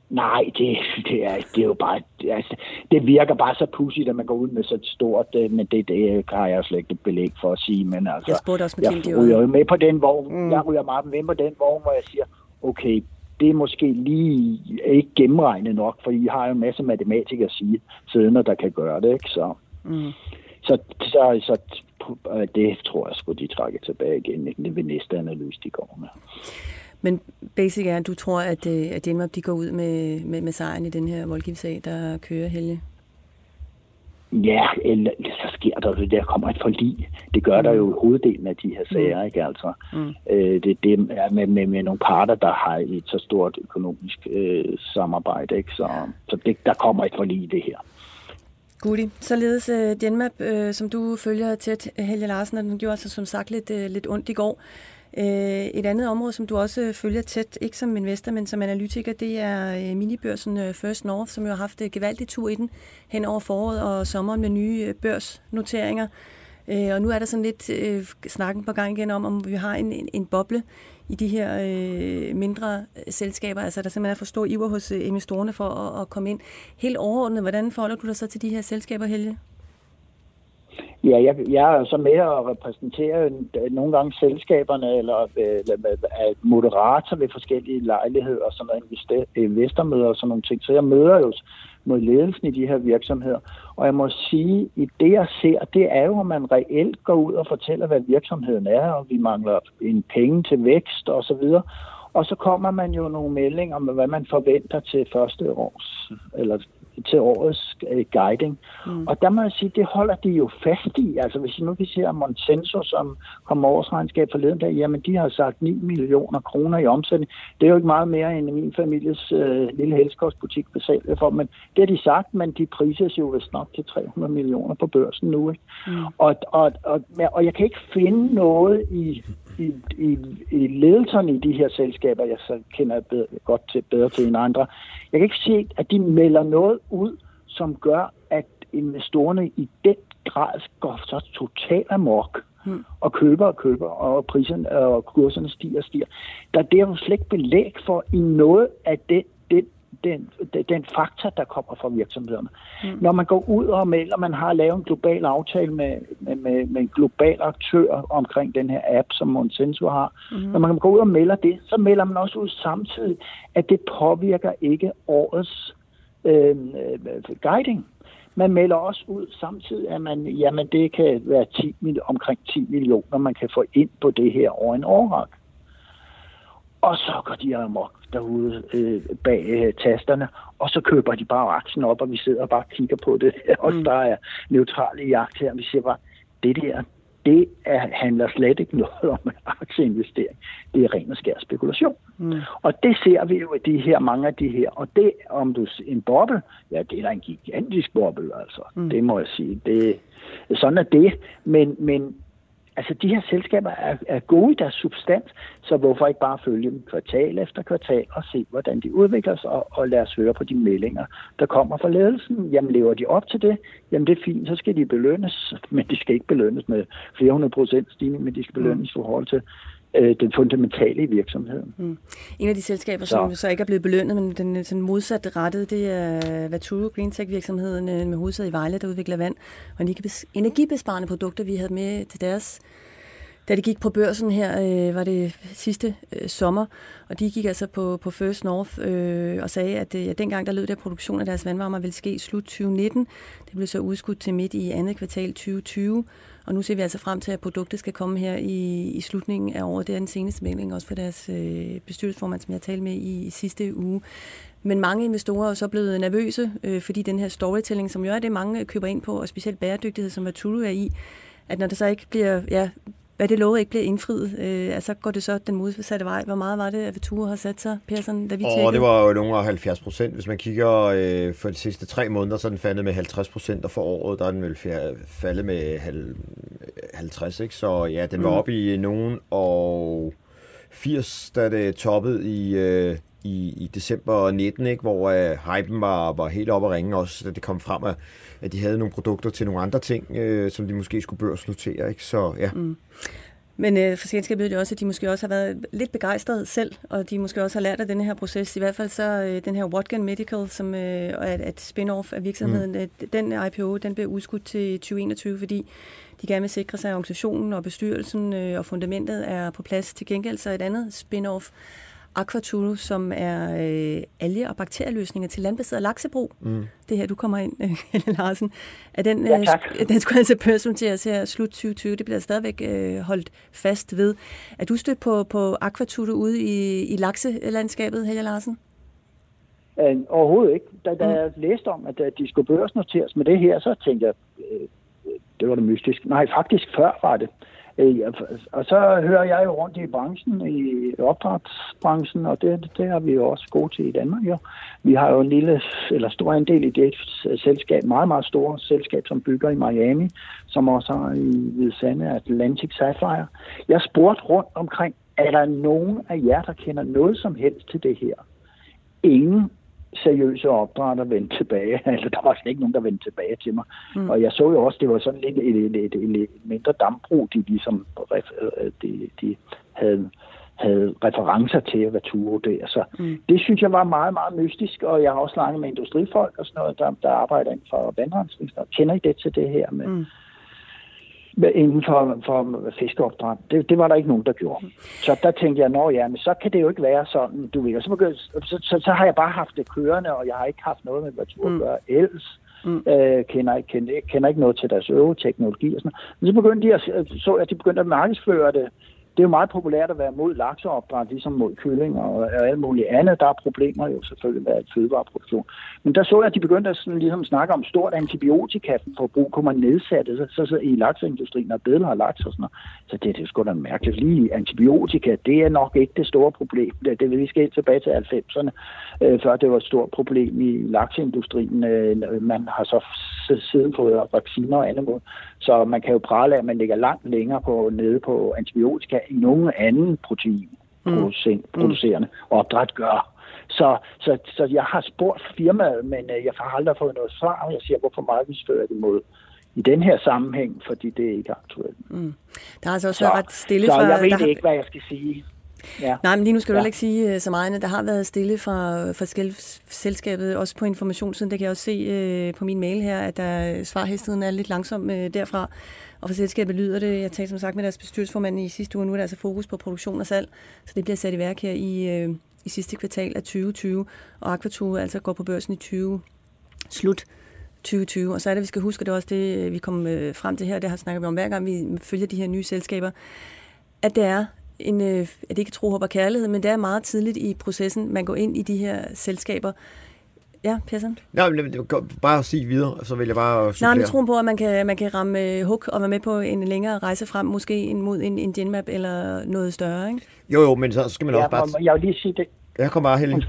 Nej, det, det, er, det er jo bare... Det, altså, det virker bare så pudsigt, at man går ud med så et stort... Men det, det har jeg slet ikke et belæg for at sige. Men altså, jeg spurgte også med jeg ryger jo med på den vogn. Mm. Jeg ryger meget med på den vogn, hvor jeg siger, okay, det er måske lige ikke gennemregnet nok, for I har jo en masse matematikere at sige, siddende, der kan gøre det, ikke? Så, mm. så, så, så det tror jeg sgu, de trækker tilbage igen, ikke? Ved næste analyse, de går med. Men basic er, at du tror, at, at Genmab, de går ud med, med, med sejren i den her voldgiftsag, der kører, Helge? Ja, eller så sker der det, der kommer et forlig. Det gør mm. der jo hoveddelen af de her sager, ikke altså? Mm. Øh, det, det er med, med, med nogle parter, der har et så stort økonomisk øh, samarbejde, ikke? Så, så det, der kommer et forlig i det her. Gudi, således uh, Genmab, uh, som du følger tæt, Helge Larsen, og den gjorde altså som sagt lidt, uh, lidt ondt i går. Uh, et andet område, som du også følger tæt, ikke som investor, men som analytiker, det er uh, minibørsen uh, First North, som jo har haft uh, gevaldig tur i den hen over foråret og sommeren med nye uh, børsnoteringer. Uh, og nu er der sådan lidt uh, snakken på gang igen om, om vi har en, en, en boble i de her øh, mindre selskaber, altså der simpelthen er for stor iver hos øh, investorerne for at, at komme ind. Helt overordnet, hvordan forholder du dig så til de her selskaber, Helge? Ja, jeg, jeg er så med at repræsentere nogle gange selskaberne, eller, eller er moderator ved forskellige lejligheder, og sådan noget investormøder og sådan nogle ting. Så jeg møder jo mod ledelsen i de her virksomheder. Og jeg må sige, at det jeg ser, det er jo, at man reelt går ud og fortæller, hvad virksomheden er, og vi mangler en penge til vækst og så videre. Og så kommer man jo nogle meldinger om, hvad man forventer til første års, eller til årets uh, guiding. Mm. Og der må jeg sige, det holder de jo fast i. Altså hvis nu vi ser Monsenso, som kom årsregnskab forleden dag, jamen de har sagt ni millioner kroner i omsætning. Det er jo ikke meget mere end min families uh, lille helsekostbutik besælger for, men det har de sagt, men de prises jo vist nok til tre hundrede millioner på børsen nu. Ikke? Mm. Og, og, og, og jeg kan ikke finde noget i I, i, i ledelserne i de her selskaber, jeg så kender bedre, godt til, bedre til end andre. Jeg kan ikke se, at de melder noget ud, som gør, at investorerne i den grad går så totalt amok hmm. og køber og køber, og priserne og kurserne stiger og stiger. Der, der er jo slet ikke belæg for i noget af det, det Den, den fakta, der kommer fra virksomhederne. Mm. Når man går ud og melder, man har lavet en global aftale med, med, med, med en global aktør omkring den her app, som Monsenso har. Mm. Når man går ud og melder det, så melder man også ud samtidig, at det påvirker ikke årets øh, guiding. Man melder også ud samtidig, at man, jamen, det kan være ti, omkring ti millioner, man kan få ind på det her over en årrække. Og så går de amok derude øh, bag øh, tasterne, og så køber de bare aktien op, og vi sidder og bare kigger på det. Og mm. der er neutrale i aktier, og vi siger bare, det der, det er, handler slet ikke noget om aktieinvestering. Det er ren og skær spekulation. Mm. Og det ser vi jo i de her, mange af de her. Og det, om du en boble, ja, det er da en gigantisk boble, altså. Mm. Det må jeg sige. Det, sådan er det. Men, men altså, de her selskaber er, er gode i deres substans, så hvorfor ikke bare følge dem kvartal efter kvartal og se, hvordan de udvikler sig, og, og lad os høre på de meldinger, der kommer fra ledelsen. Jamen, lever de op til det? Jamen, det er fint, så skal de belønnes, men de skal ikke belønnes med flere hundrede procent stigning, men de skal belønnes i forhold til øh, den fundamentale i virksomheden. Mm. En af de selskaber, så. som så ikke er blevet belønnet, men den sådan modsatte rettede, det er Vaturo Greentech-virksomheden med hovedsæde i Vejle, der udvikler vand og energibesparende produkter, vi havde med til deres. Da det gik på børsen her, øh, var det sidste øh, sommer, og de gik altså på, på First North øh, og sagde, at øh, dengang der lød der produktion af deres vandvarmer ville ske i slut tyve nitten. Det blev så udskudt til midt i andet kvartal tyve tyve, og nu ser vi altså frem til, at produktet skal komme her i, i slutningen af året. Det er den seneste melding også for deres øh, bestyrelsesformand, som jeg talte med i, i sidste uge. Men mange investorer er så blevet nervøse, øh, fordi den her storytelling, som jo er det, mange køber ind på, og specielt bæredygtighed, som Vaturo er i, at når det så ikke bliver... Ja, hvad det lover ikke bliver indfriet, øh, altså går det så den modsatte vej. Hvor meget var det, at Vaturo har sat sig, Persson, da vi tjekkede? Åh, det var jo nogle af halvfjerds procent. Hvis man kigger øh, for de sidste tre måneder, så er den faldet med halvtreds procent, og for året, der er den vel faldet med halvtreds, ikke? Så ja, den var mm. oppe i nogen og firs, da det toppede i, øh, i, i december nitten, ikke? Hvor øh, hypen var, var helt oppe at ringe også, da det kom frem, at, at de havde nogle produkter til nogle andre ting, øh, som de måske skulle børsnotere, ikke? Så ja. Mm. Men øh, for selskabet ved det også, at de måske også har været lidt begejstrede selv, og de måske også har lært af den her proces. I hvert fald så øh, den her Watgen Medical, som øh, er et spin-off af virksomheden, mm. øh, den I P O, den bliver udskudt til tyve enogtyve, fordi de gerne vil sikre sig, at organisationen og bestyrelsen øh, og fundamentet er på plads. Til gengæld så et andet spin-off, Aquaturo, som er øh, alge- og bakterieløsninger til landbaseret laksebrug. Mm. Det her, du kommer ind, Helle Larsen. Er den, ja, øh, den skulle altså børsnoteres her slut tyve tyve. Det bliver stadigvæk øh, holdt fast ved. Er du stødt på, på Aquaturo ude i, i lakselandskabet, Helle Larsen? Øh, overhovedet ikke. Da, da mm. jeg læste om, at, at de skulle børsnoteres med det her, så tænkte jeg, øh, det var det mystisk. Nej, faktisk før var det. Og så hører jeg jo rundt i branchen, i opdrætsbranchen, og det, det er vi jo også gode til i Danmark. Jo. Vi har jo en lille, eller stor andel i det selskab, meget, meget store selskab, som bygger i Miami, som også har i Hvide Sande, Atlantic Sapphire. Jeg spurgte rundt omkring, er der nogen af jer, der kender noget som helst til det her? Ingen seriøse opdrætter vendte tilbage. Altså, der var slet ikke nogen, der vendte tilbage til mig. Mm. Og jeg så jo også, det var sådan lidt et, et, et, et, et mindre dambrug, de ligesom de, de havde, havde referencer til Vaturo der. Så mm. det synes jeg var meget, meget mystisk, og jeg har også snakket med industrifolk og sådan noget, der, der arbejder inden for vandrensning. Kender I det til det her med mm. inden for, for fiskeopdræt. Det, det var der ikke nogen, der gjorde. Så der tænkte jeg, nå ja, men så kan det jo ikke være sådan, du ved. Og så, begyndte, så, så, så har jeg bare haft det kørende, og jeg har ikke haft noget med Vaturo at gøre ellers. Mm. Øh, kender, ikke, kender, kender ikke noget til deres øvrige teknologi og sådan noget. Men så begyndte de at, så at de begyndte at markedsføre det. Det er jo meget populært at være mod lakseopdræt, ligesom mod kylling og, og alt muligt andet. Der er problemer jo selvfølgelig med fødevareproduktion. Men der så jeg, at de begyndte at sådan, ligesom snakke om stort antibiotikaforbrug, kunne man nedsætte så, så, så i lakseindustrien og bedre laks og sådan noget. Så det, det er sgu da mærkeligt. Lige antibiotika, det er nok ikke det store problem. Det, det vil vi skal helt tilbage til halvfemserne, øh, før det var et stort problem i lakseindustrien. Øh, man har så siden fået vacciner og andet måde. Så man kan jo prale af, at man ligger langt længere på, nede på antibiotika i nogen anden proteinproducerende mm. opdræt gør. Så, så, så jeg har spurgt firmaet, men jeg har aldrig fået noget svar, og jeg siger, hvorfor markedsfører det mod i den her sammenhæng, fordi det er ikke aktuelt. Mm. Der har altså også været ret stille så fra... Så jeg ved der ikke, hvad jeg skal sige. Ja. Nej, men lige nu skal du ja. ikke sige så meget, at der har været stille fra, fra selskabet, også på informationssiden. Det kan jeg også se øh, på min mail her, at der svarhæstigheden er lidt langsom øh, derfra. Og for selskabet lyder det, jeg talte som sagt med deres bestyrelsesformand i sidste uge, nu er der altså fokus på produktion og salg, så det bliver sat i værk her i, øh, i sidste kvartal af tyve tyve, og Aquaturo altså går på børsen i tyve slut tyve tyve, og så er det, vi skal huske, det er også det, vi kommer frem til her, det har snakket vi om hver gang, vi følger de her nye selskaber, at det er en, at det ikke er tro, håb og kærlighed, men det er meget tidligt i processen, man går ind i de her selskaber. Ja, Persson? Nej, men bare at sige videre, så vil jeg bare supplere. Nej, men troen på, at man kan, man kan ramme hook og være med på en længere rejse frem, måske mod en, en Genmap eller noget større, ikke? Jo, jo, men så skal man ja, også bare... Jeg vil lige sige det. Jeg kommer bare, Helling.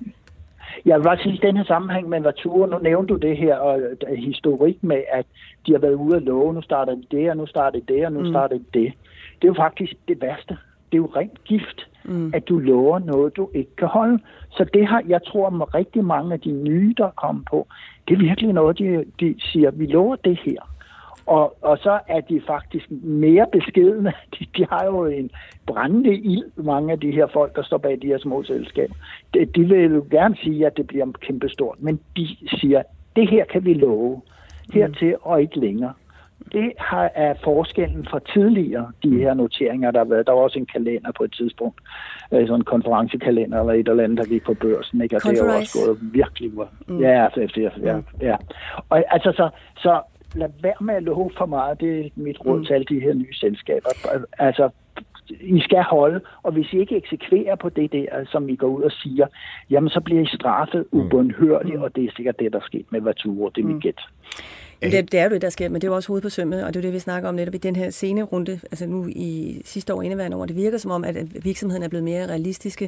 Jeg vil bare sige, at den her sammenhæng med Vaturo, nu nævnte du det her, og historik med, at de har været ude at love, nu starter det, og nu starter det, og nu mm. starter det. Det er jo faktisk det værste. Det er jo rent gift, mm. at du lover noget, du ikke kan holde. Så det har, jeg tror, at rigtig mange af de nye, der er kommet på, det er virkelig noget, de, de siger, vi lover det her. Og, og så er de faktisk mere beskedne. De, de har jo en brændende ild, mange af de her folk, der står bag de her små selskaber. De, de vil jo gerne sige, at det bliver kæmpestort, men de siger, det her kan vi love hertil og ikke længere. Det har, er forskellen fra tidligere, de her noteringer, der har været. Der var også en kalender på et tidspunkt, sådan en konferencekalender eller et eller andet, der gik på børsen, ikke? Og det er jo også gået virkelig... Mm. Ja, ja, ja, ja. Og altså, så, så lad være med at love for meget, det er mit råd mm. til alle de her nye selskaber. Altså, I skal holde, og hvis I ikke eksekverer på det der, som I går ud og siger, jamen så bliver I straffet ubundhørligt, mm. og det er sikkert det, der sker med Vaturo, det er mit gæt. Det, det er jo det, der sker, men det er jo også hovedet på sømmet, og det er det, vi snakker om netop i den her scenerunde, altså nu i sidste år indeværende år. Det virker som om, at virksomheden er blevet mere realistiske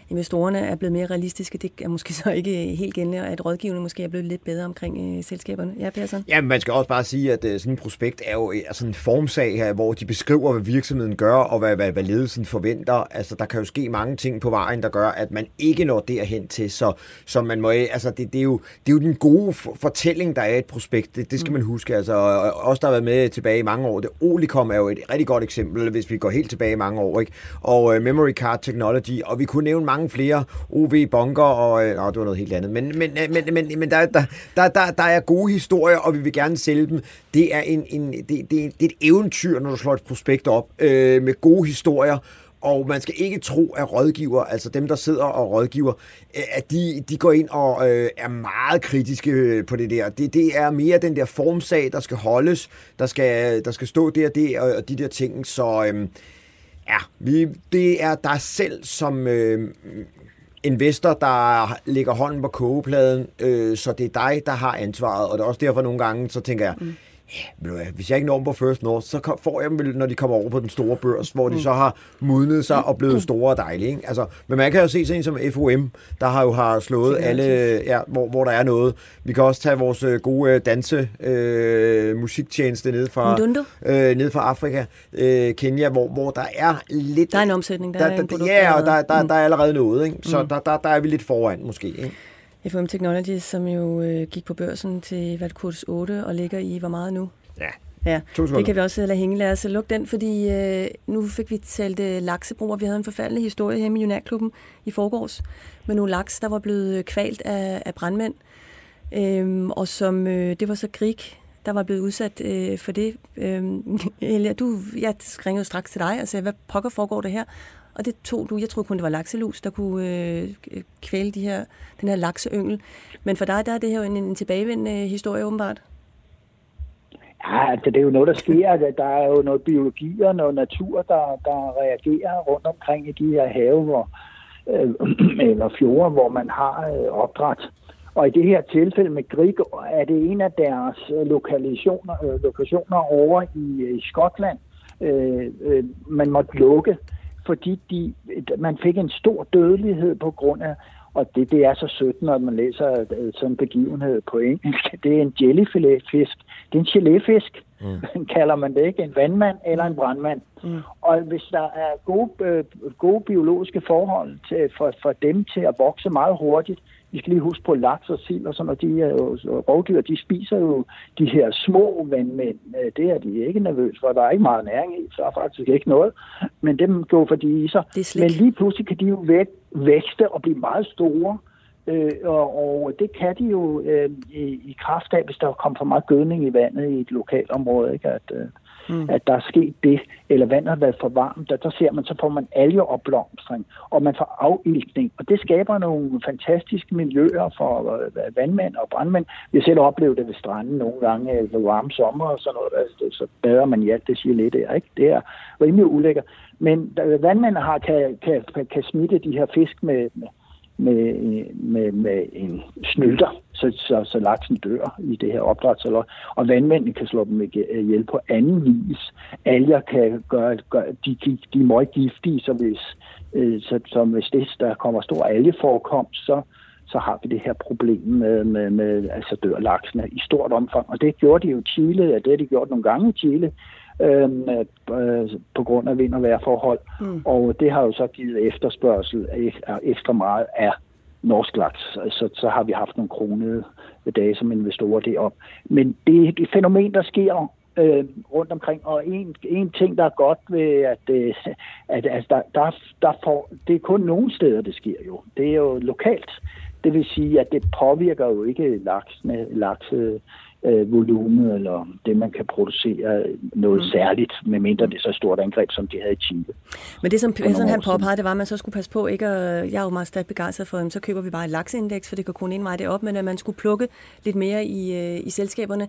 investorerne er blevet mere realistiske. Det er måske så ikke helt gældende, og at rådgiverne måske er blevet lidt bedre omkring øh, selskaberne. Ja, Persson? Ja, men man skal også bare sige, at øh, sådan en prospekt er jo er sådan en formsag her, hvor de beskriver, hvad virksomheden gør, og hvad, hvad, hvad ledelsen forventer. Altså, der kan jo ske mange ting på vejen, der gør, at man ikke når derhen til, så, så man må, altså, det, det, er jo, det er jo den gode fortælling, der er et prospekt. Det, det skal man huske. Altså, os, der har været med tilbage i mange år, det Olicom er jo et rigtig godt eksempel, hvis vi går helt tilbage i mange år, ikke? Og uh, Memory Card Technology, og vi kunne nævne mange flere, O V Bunker, og øh, det var noget helt andet. Men, men, men, men, men der, der, der, der, der er gode historier, og vi vil gerne sælge dem. Det er, en, en, det, det, det er et eventyr, når du slår et prospekt op, øh, med gode historier. Og man skal ikke tro, at rådgiver, altså dem, der sidder og rådgiver, at de, de går ind og øh, er meget kritiske på det der. Det, det er mere den der formsag, der skal holdes, der skal, der skal stå der og det, og, og de der ting. Så øh, ja, vi, det er dig selv som øh, investor, der lægger hånden på kogepladen, øh, så det er dig, der har ansvaret. Og det er også derfor nogle gange, så tænker jeg, mm. Ja, hvis jeg ikke når dem på First North, så får jeg dem vel, når de kommer over på den store børs, hvor de så har modnet sig og blevet store og dejlige. Ikke? Altså, men man kan jo se sådan en som F O M, der har jo har slået alle, ja, hvor, hvor der er noget. Vi kan også tage vores gode danse øh, musiktjeneste ned fra, øh, ned fra Afrika, øh, Kenya, hvor, hvor der er lidt... Der er en omsætning, der, der er en produkt. Ja, og der, der, der er allerede noget. Ikke? Så mm. der, der, der er vi lidt foran måske, ikke? F O M Technologies, som jo øh, gik på børsen til valgkurs otte og ligger i hvor meget nu? Ja, ja. Det kan vi også lade hænge. Lad os lukke den, fordi øh, nu fik vi talt øh, laksebrug, og vi havde en forfærdelig historie her i Millionærklubben i forgårs med nogle laks, der var blevet kvalt af, af brandmænd. Øhm, og som øh, det var så Grieg, der var blevet udsat øh, for det. Øhm, Elia, du, jeg ringede straks til dig og sagde, hvad pokker foregår det her? Og det tog du, jeg troede kun, det var lakselus, der kunne øh, kvæle de her, den her lakseyngel. Men for dig, der er det her en, en tilbagevendende historie, åbenbart. Ja, altså det er jo noget, der sker. Der er jo noget biologi og noget natur, der, der reagerer rundt omkring i de her have, hvor, øh, eller fjorde, hvor man har øh, opdræt. Og i det her tilfælde med Grieg er det en af deres lokalisationer, øh, lokationer over i, i Skotland. Øh, øh, man måtte lukke, fordi de, man fik en stor dødelighed på grund af, og det, det er så sødt, når man læser sådan en begivenhed på engelsk, det er en jellyfilet-fisk. Det er en geléfisk, mm. kalder man det ikke, en vandmand eller en brandmand. Mm. Og hvis der er gode, øh, gode biologiske forhold til, for, for dem til at vokse meget hurtigt, vi skal lige huske på laks og sild og sådan, og de er jo, rovdyr, de spiser jo de her små vandmænd. Det er de ikke nervøse for. Der er ikke meget næring i, så er faktisk ikke noget. Men dem går for de iser. Men lige pludselig kan de jo væk, vækste og blive meget store. Øh, og, og det kan de jo øh, i, i kraft af, hvis der kommer for meget gødning i vandet i et lokalområde, ikke? At, øh, mm. at der er sket det, eller vandet har været for varmt, der, der ser man, så får man algeopblomstring, og man får afiltning, og det skaber nogle fantastiske miljøer for øh, vandmænd og brandmænd. Vi har selv oplevet det ved stranden nogle gange ved varme sommer og sådan noget, altså, så bader man i alt det siger lidt der, ikke? Det er rimelig ulækkert. Men øh, vandmænd har, kan, kan, kan, kan smitte de her fisk med, med Med, med, med en snylter, så, så, så laksen dør i det her opdrætsaløj. Og vandmændene kan slå dem ihjel på anden vis. Alger kan gøre, gøre de, de, de er meget giftige, så hvis, øh, så, så hvis det, der kommer stor algeforekomst, så, så har vi det her problem med, med, med altså dør laksene i stort omfang. Og det gjorde de jo i Chile, og det har de gjort nogle gange i Chile, Øh, øh, på grund af vind- og vejrforhold. Mm. Og det har jo så givet efterspørgsel af ekstra meget af norsk laks. Så, så har vi haft nogle kronede dage som investorer derop. Men det er et fænomen, der sker øh, rundt omkring. Og en, en ting, der er godt ved, at, øh, at altså, der, der, der får, det er kun nogle steder, det sker jo. Det er jo lokalt. Det vil sige, at det påvirker jo ikke laksene, lakse Øh, volumen eller det, man kan producere noget mm. særligt, medmindre det er så stort angreb, som de havde i Chile. Men det, som Persson han påpegede, det var, at man så skulle passe på, ikke? Og jeg er jo meget stærkt begejstret for dem, så køber vi bare et lakseindeks, for det kan kun en vej det op, men at man skulle plukke lidt mere i, i selskaberne.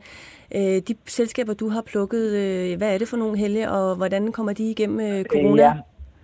De selskaber, du har plukket, hvad er det for nogle, Helge, og hvordan kommer de igennem corona? Ja.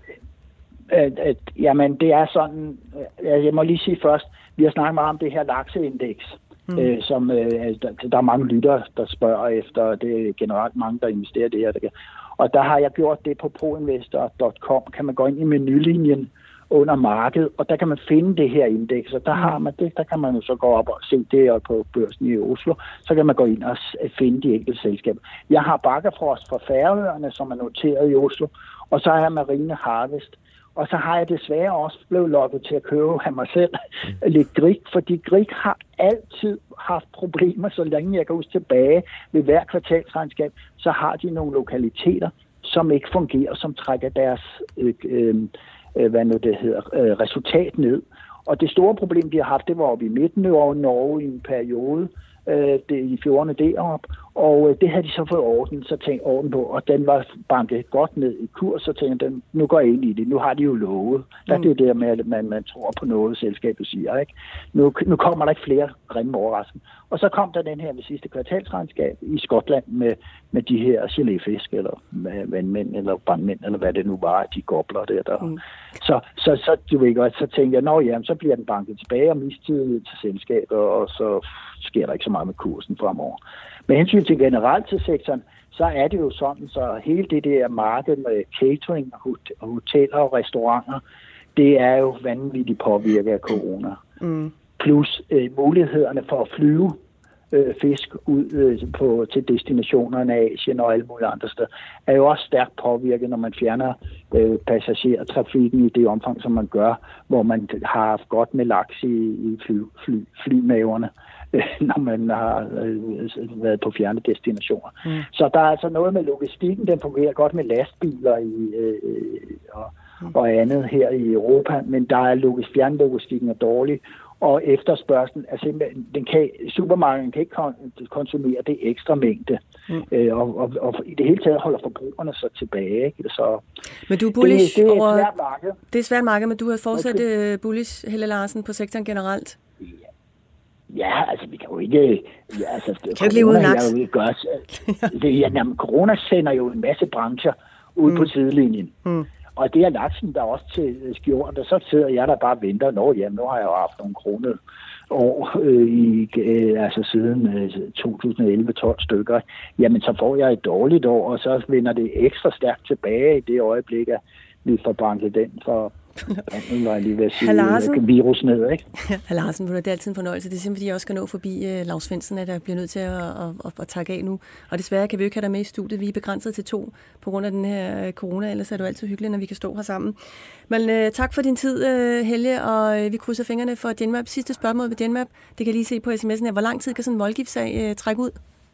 Øh, øh, jamen, det er sådan, jeg må lige sige først, vi har snakket meget om det her lakseindeks. Mm. Øh, som, øh, der, der er mange lyttere, der spørger efter, det er generelt mange, der investerer det her. Der, og der har jeg gjort det på proinvestor punktum com, kan man gå ind i menulinjen under markedet, og der kan man finde det her indeks, og der har man det, der kan man jo så gå op og se det på børsen i Oslo, så kan man gå ind og finde de enkelte selskaber. Jeg har Bakkafrost fra Færøerne, som er noteret i Oslo, og så har jeg Marine Harvest, og så har jeg desværre også blevet lokket til at købe af mig selv lidt Grieg, fordi Grieg har altid haft problemer, så længe jeg kan huske tilbage ved hver kvartalsregnskab, så har de nogle lokaliteter, som ikke fungerer, som trækker deres øh, øh, hvad nu det hedder, øh, resultat ned. Og det store problem, de har haft, det var oppe i midten af Norge i en periode, øh, det, i fjordene deroppe, og øh, det havde de så fået orden, så tænkte orden på, og den var banket godt ned i kurs, så tænkte den, nu går jeg ind i det, nu har de jo lovet. Der er det der med, at man, man tror på noget, selskabet siger, ikke? Nu, nu kommer der ikke flere grimme overraskelser. Og så kom der den her ved sidste kvartalsregnskab i Skotland med, med de her geléfisk, eller vandmænd, eller brandmænd, eller hvad det nu var, de gobler der. der. Mm. Så, så, så, du ved godt, så tænkte jeg, nå jamen, så bliver den banket tilbage og mistillid til selskabet, og så sker der ikke så meget med kursen fremover. Med hensyn til generelt til sektoren, så er det jo sådan, så hele det der marked med catering, hoteller og restauranter, det er jo vanvittigt påvirket af corona. Mm. Plus øh, mulighederne for at flyve øh, fisk ud øh, på, til destinationerne af Asien og alle mulige andre steder, er jo også stærkt påvirket, når man fjerner øh, passagertrafikken i det omfang, som man gør, hvor man har haft godt med laks i, i fly, fly, flymaverne, øh, når man har øh, været på fjerne destinationer. Mm. Så der er altså noget med logistikken, den fungerer godt med lastbiler i, øh, og, mm. og andet her i Europa, men der er logis, fjernlogistikken er dårlig, og efterspørgselen er simpelthen, den kan, supermarkedet kan ikke konsumere det ekstra mængde, mm. øh, og, og, og i det hele taget holder forbrugerne så tilbage. Ikke? Så men du er bullish det, det er over... et svært marked. Det er svært marked, men du har fortsat okay. bullish, Helle Larsen, på sektoren generelt. Ja, ja altså vi kan jo ikke... Ja, altså, kan du ikke leve uden laks? Det, ja, jamen, corona sender jo en masse brancher ud mm. på sidelinjen. Mm. Og det er laksen, der også til skjorten, og så sidder jeg der bare og venter. Nå, jamen, nu har jeg jo haft nogle kroner år, øh, i, øh, altså siden øh, to tusind og elleve tolv stykker. Jamen, så får jeg et dårligt år, og så vender det ekstra stærkt tilbage i det øjeblik, at vi får banket den for... Nu var jeg lige ved at sige virus ned, ikke? Hr. Larsen, det er altid en fornøjelse. Det er simpelthen, fordi jeg også skal nå forbi uh, Lars Svendsen, at jeg bliver nødt til at, at, at, at takke af nu. Og desværre kan vi jo ikke have dig med i studiet. Vi er begrænset til to på grund af den her corona, ellers er det jo altid hyggeligt, når vi kan stå her sammen. Men uh, tak for din tid, uh, Helge, og uh, vi krydser fingrene for Genmap. Sidste spørgsmål ved Genmap, det kan jeg lige se på sms'en her. Hvor lang tid kan sådan en voldgiftssag uh, trække ud?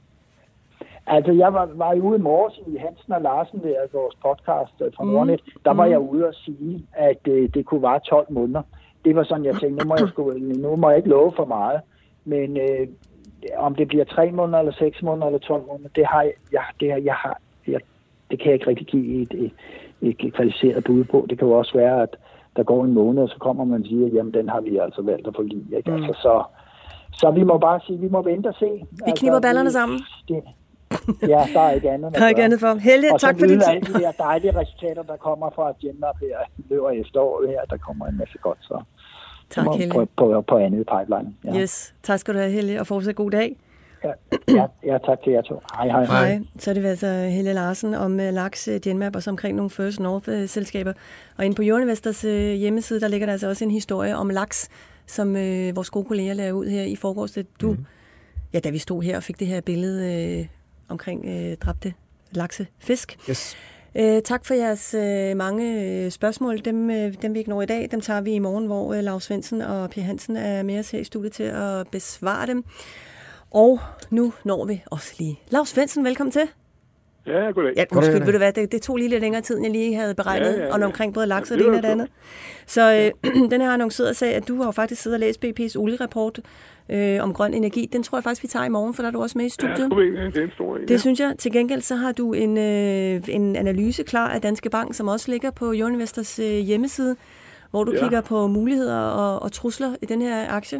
Altså, jeg var, var jo ude i morges i Hansen og Larsen, der er vores podcast fra Nordnet. Der var mm. jeg ude og sige, at det, det kunne vare tolv måneder. Det var sådan, jeg tænkte, nu må jeg, sgu, nu må jeg ikke love for meget. Men øh, om det bliver tre måneder, eller seks måneder, eller tolv måneder, det, har jeg, jeg, det, har, jeg har, jeg, det kan jeg ikke rigtig give et, et, et kvalificeret bud på. Det kan jo også være, at der går en måned, og så kommer man og siger, jamen den har vi altså valgt at forlige. Ikke? Mm. Altså, så, så vi må bare sige, vi må vente og se. Vi kniber altså, ballerne sammen. Det, ja, der er ikke andet. Der er ikke andet for. Helge, og tak for din tid. Og så alle de der dejlige resultater, der kommer fra Genmap her, løber efteråret her, der kommer en masse godt, så tak, Helge. På, på, på andet pipeline. Ja. Yes, tak skal du have, Helge, og fortsat god dag. Ja, ja, ja, tak til jer to. Hej, hej. Hej. Så er det altså Helle Larsen om uh, laks, uh, Genmap og så omkring nogle First North-selskaber. Uh, og inde på Euroinvestors uh, hjemmeside, der ligger der altså også en historie om laks, som uh, vores gode kolleger laver ud her i forgårs. Du, mm. ja, da vi stod her og fik det her billede... Uh, omkring øh, dræbte laksefisk. Yes. Øh, tak for jeres øh, mange øh, spørgsmål. Dem, øh, dem vi ikke når i dag, dem tager vi i morgen, hvor øh, Lars Svendsen og Per Hansen er med os her i studiet til at besvare dem. Og nu når vi også lige. Lars Svendsen, velkommen til. Ja, goddag. Ja, undskyld, ved du hvad, det, det tog lige lidt længere tid, end jeg lige havde beregnet, ja, ja, ja. Og omkring både laks og det ene og det andet. Så øh, den her annonceret sag, at du har faktisk siddet og læst B P's olierapport øh, om grøn energi. Den tror jeg faktisk, vi tager i morgen, for der er du også med i studiet. Ja, det er en stor en, ja. Det synes jeg. Til gengæld så har du en, øh, en analyse klar af Danske Bank, som også ligger på Euroinvestors øh, hjemmeside, hvor du ja. kigger på muligheder og, og trusler i den her aktie.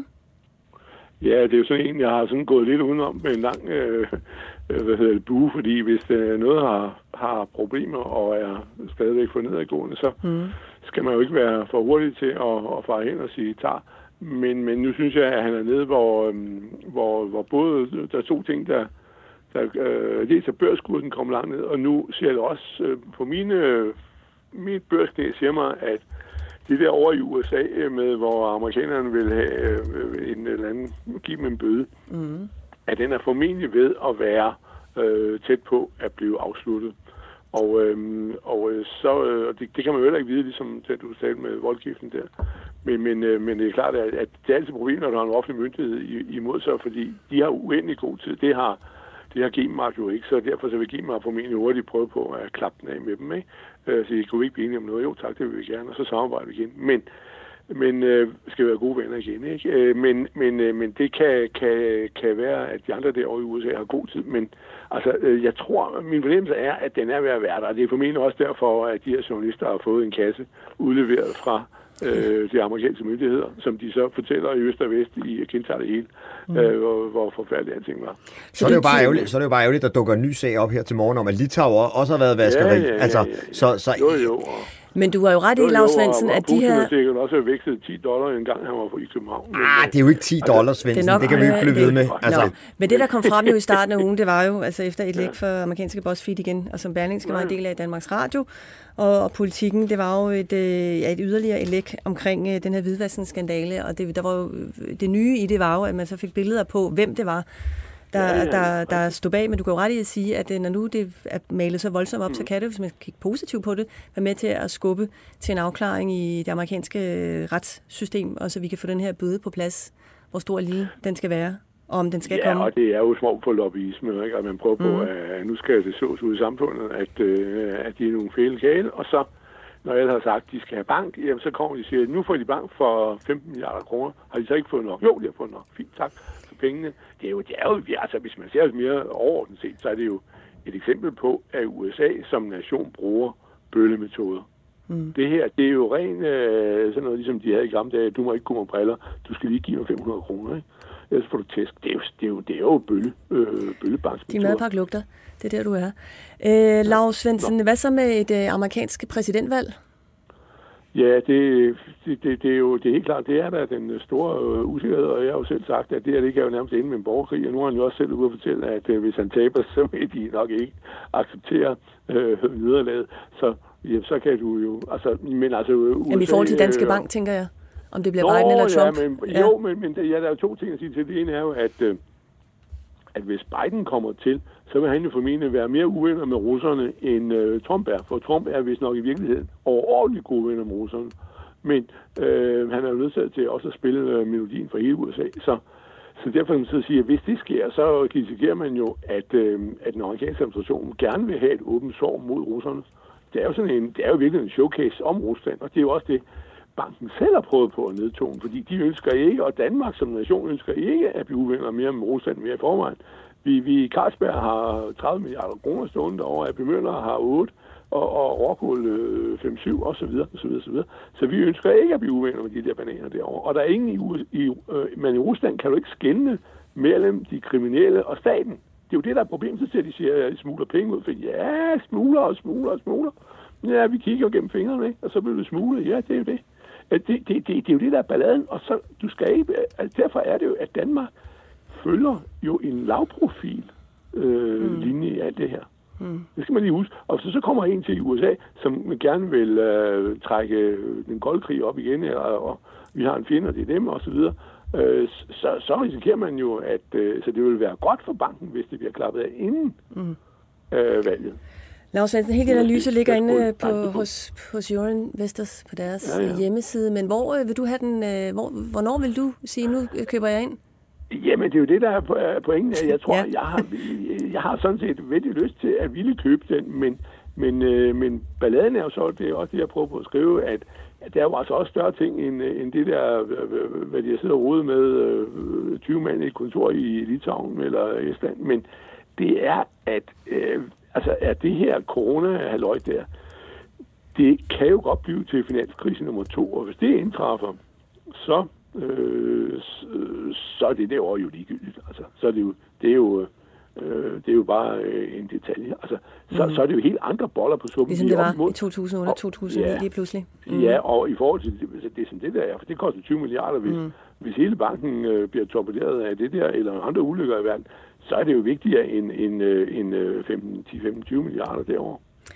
Ja, det er jo sådan en, jeg har sådan gået lidt udenom med en lang øh, hvad hedder det, bue, fordi hvis øh, noget har, har problemer og er stadigvæk for nedadgående, så mm. skal man jo ikke være for hurtig til at, at fare hen og sige tar. Men, men nu synes jeg, at han er nede, hvor, øhm, hvor, hvor både der er to ting, der, der øh, dels er børskursen kommer langt ned, og nu siger jeg også øh, på mine, mit børsknæ siger mig, at det der over i U S A, med, hvor amerikanerne vil have øh, en eller anden, give dem en bøde, mm. at den er formentlig ved at være øh, tæt på at blive afsluttet. Og, øh, og så, øh, det, det kan man jo heller ikke vide, ligesom det, du talte med voldgiften der. Men, men, øh, men det er klart, at, at det er altid et problem, når der er en offentlig myndighed imod sig, fordi de har uendelig god tid. Det har, det har Genmart jo ikke, så derfor så vil Genmart formentlig hurtigt prøve på at klappe den af med dem, ikke? Så de kunne ikke blive enige om noget. Jo tak, det vil vi gerne, og så samarbejder vi igen. Men, men øh, skal være gode venner igen, ikke? Men, men, øh, men det kan, kan, kan være, at de andre derovre i U S A har god tid. Men altså, øh, jeg tror, min fornemmelse er, at den er ved at være der. Det er formentlig også derfor, at de her journalister har fået en kasse udleveret fra øh, de amerikanske myndigheder, som de så fortæller i øst og vest i gentager det hele, mm. øh, hvor, hvor forfærdelige alting var. Så, så, er det jo bare ærgerligt, så er det jo bare ærgerligt, at der dukker en ny sag op her til morgen om, at Litauer også har været vaskeri. Ja, ja, ja, altså, ja, ja. Så, så, jo, jo. Men du har jo ret i, Lav Svendsen, at de her... Og Putin har også vækstet ti dollar en gang, han var i København. Ah, det er jo ikke ti dollar, Svendsen. Det, nok, det kan vi jo ikke blive ved med. Altså. Nå, men det, der kom frem jo i starten af ugen, det var jo, altså efter et læk for amerikanske BuzzFeed igen, og som Berlingske var en del af Danmarks Radio, og, og politikken, det var jo et, ja, et yderligere læk omkring uh, den her hvidvaskningsskandale, og det, der var jo, det nye i det var jo, at man så fik billeder på, hvem det var, der, ja, ja, ja. der, der stod bag, men du kan jo ret i at sige, at når nu det er malet så voldsomt op, mm. så kan det, hvis man kigger positivt på det, være med til at skubbe til en afklaring i det amerikanske retssystem, og så vi kan få den her bøde på plads, hvor stor lige den skal være, og om den skal ja, komme. Ja, og det er jo små for lobbyisme, ikke? At man prøver på, mm. at nu skal det sås ud i samfundet, at, at de er nogle fællegale, og så, når jeg har sagt, at de skal have bank, jamen, så kommer de og siger, at nu får de bank for femten milliarder kroner. Har de så ikke fået nok? Jo, de har fået nok. Fint, tak. Pengene. Det er jo, det er jo, altså hvis man ser det mere overordnet set, så er det jo et eksempel på, at U S A som nation bruger bøllemetoder. Mm. Det her, det er jo ren øh, sådan noget, ligesom de havde i gamle dage, du må ikke gå med briller, du skal lige give mig fem hundrede kroner, ikke? Ellers får du tæsk. Det er jo, det er jo, det er jo bølle, øh, bøllebanksmetoder. De madpakke lugter. Det er der, du er. Øh, Lav Svendsen, hvad så med et øh, amerikansk præsidentvalg? Ja, det, det, det, det er jo det er helt klart, det er der den store øh, usikkerhed, og jeg har jo selv sagt, at det her det kan jo nærmest ende med en borgerkrig, og nu har han jo også selv ude at fortælle, at øh, hvis han taber, så vil de nok ikke acceptere øh, nederlaget, så, ja, så kan du jo, altså, men altså... U S A, Jamen i forhold til Danske Bank, tænker jeg, om det bliver Biden eller Trump? Ja, men, ja. Jo, men, men ja, der er jo to ting at sige til. Det ene er jo, at, øh, at hvis Biden kommer til, så vil han jo formentlig være mere uvenner med russerne, end øh, Trump er. For Trump er vist nok i virkeligheden overordentligt gode venner med russerne. Men øh, han er jo nødt til også at spille øh, melodien for hele U S A. Så, så derfor kan man så sige, at hvis det sker, så risikerer man jo, at, øh, at den amerikanske administration gerne vil have et åbent sår mod russerne. Det er jo sådan en, det er jo virkelig en showcase om Rusland, og det er jo også det, banken selv har prøvet på at nedtone, fordi de ønsker ikke, og Danmark som nation ønsker ikke at blive uvenner mere med Rusland mere i forvejen. Vi, vi i Carlsberg har tredive milliarder kroner stående over, A P Møller har otte, og, og Rockwool øh, fem syv, og så videre, og så videre, og så videre. Så vi ønsker ikke at blive uvenner med de der bananer derovre. Og der er ingen i, i øh, men i Rusland kan du ikke skelne mellem de kriminelle og staten. Det er jo det, der er problemet, så siger de, siger, at de smugler penge ud, for ja, smugler og smugler og smugler. Ja, vi kigger jo gennem fingrene, ikke? Og så bliver det smuglet. Ja, det er jo det. Det, det, det, det er jo det, der er balladen, og så, du skal ikke, altså, derfor er det jo, at Danmark følger jo en lavprofil øh, mm. linje i alt det her. Mm. Det skal man lige huske. Og så, så kommer en til U S A, som gerne vil øh, trække den kolde krig op igen, og, og vi har en fjende, og det er dem, og så videre. Øh, så, så risikerer man jo, at øh, så det vil være godt for banken, hvis det bliver klappet af inden mm. øh, valget. Lav Svendsen, hele den analyse ligger inde på, hos, hos Euro Investors på deres ja, ja. hjemmeside, men hvor vil du have den, hvor, hvornår vil du sige, nu køber jeg ind? Jamen, det er jo det, der er pointen. Jeg tror, ja. jeg, har, jeg har sådan set vældig lyst til at ville købe den, men, men, men balladen er jo så, det er også det, jeg prøver på at skrive, at, at der er jo altså også større ting, end, end det der, hvad de har siddet og rodet med tyve mand i et kontor i Litauen eller Estland, men det er, at øh, altså, at det her corona-halløj der, det kan jo godt blive til finanskrise nummer to, og hvis det indtræffer, så, øh, så er det derovre jo ligegyldigt. Altså, så er det jo, det er jo, øh, det er jo bare øh, en detalje. Altså, så, mm. så er det jo helt andre boller på suppen. Ligesom det var mod, i to tusind otte og to tusind ni ja, lige pludselig. Mm. Ja, og i forhold til det, det som det der er, for det koster tyve milliarder, hvis, mm. hvis hele banken øh, bliver torpederet af det der, eller andre ulykker i verden, så er det jo vigtigere end, end, end femten til femten til tyve milliarder derovre.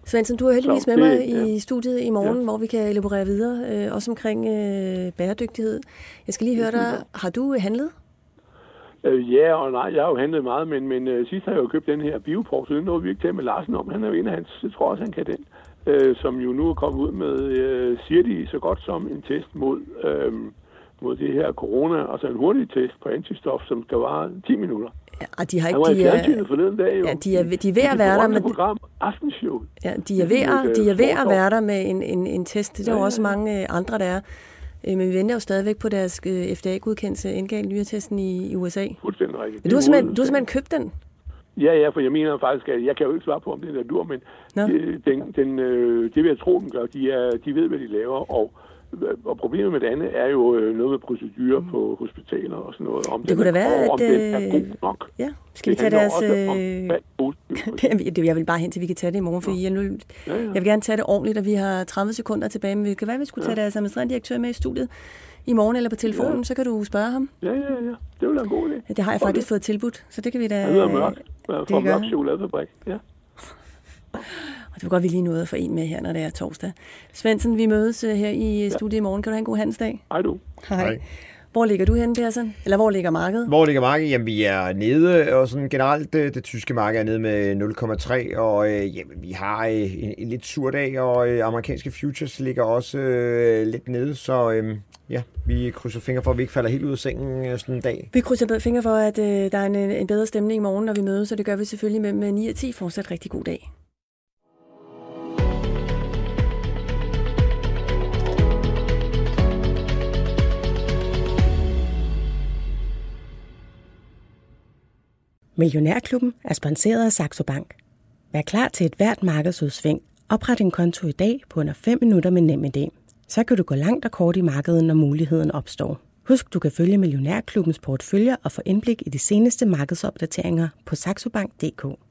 Svendsen, du er heldigvis Så med det- mig i ja. studiet i morgen, Ja. hvor vi kan elaborere videre, øh, også omkring øh, bæredygtighed. Jeg skal lige høre dig, har du handlet? Øh, ja og nej, jeg har jo handlet meget, men, men øh, sidst har jeg jo købt den her Bioport, så det er noget, vi ikke tager med Larsen om. Han er jo en af hans, jeg tror også, han kan den, øh, som jo nu er kommet ud med, øh, siger de, så godt som en test mod, øh, mod det her corona, altså en hurtig test på antistof, som skal vare ti minutter. Ja, og de har Han ikke... var i De er, fjernsynet forleden dag, jo. ja, de er, de er ved at være der med... med... program, Aftenshow. Ja, de er ved at, de er ved at være der med en, en, en test. Det er der jo også mange øh, andre, der er. Øh, Men vi venter jo stadigvæk på deres øh, F D A-godkendelse indgalt nyretesten i, i U S A. Fuldstændig rigtigt. Men du har simpelthen, du har simpelthen købt den? Ja, ja, for jeg mener faktisk, at jeg kan jo ikke svare på, om det er dur, men Nå. det, den, den, øh, det vil jeg tro, den gør. De, er, de ved, hvad de laver, og, og problemet med det andet er jo øh, noget med procedurer mm. på hospitaler og sådan noget. Om Det den kunne er, da være, og, om at, den er øh, god nok. Ja, skal vi Det tage handler deres... også om Øh... fald positivt. Jeg vil bare hen til, vi kan tage det i morgen, fordi jeg, nu, Ja, ja. jeg vil gerne tage det ordentligt, og vi har tredive sekunder tilbage, men det kan være, at vi skulle tage deres administrerende direktør med i studiet i morgen eller på telefonen, ja. Så kan du spørge ham. Ja, ja, ja. Det vil være en god idé. Det har jeg faktisk fået tilbudt, så det kan vi da... Han hedder Mørk, fra gør Mørk han. Chokoladefabrik. Ja. Og det var godt, vi lige nåede at få en med her, når det er torsdag. Svendsen, vi mødes her i studiet i morgen. Kan du have en god handelsdag? Hej du. Hej. Hvor ligger du henne, Persson? Eller hvor ligger markedet? Hvor ligger markedet? Jamen, vi er nede, og sådan generelt det, det tyske marked er nede med nul komma tre, og øh, jamen, vi har øh, en, en lidt sur dag, og øh, amerikanske futures ligger også øh, lidt nede, så øh, ja, vi krydser fingre for, at vi ikke falder helt ud af sengen øh, sådan en dag. Vi krydser fingre for, at øh, der er en, en bedre stemning i morgen, når vi mødes, så det gør vi selvfølgelig med, med ni og ti. Fortsat rigtig god dag. Millionærklubben er sponsoreret af Saxo Bank. Vær klar til et hvert markedsudsving. Opret en konto i dag på under fem minutter med NemID. Så kan du gå langt og kort i markedet, når muligheden opstår. Husk, du kan følge Millionærklubbens porteføljer og få indblik i de seneste markedsopdateringer på saxobank punktum d k.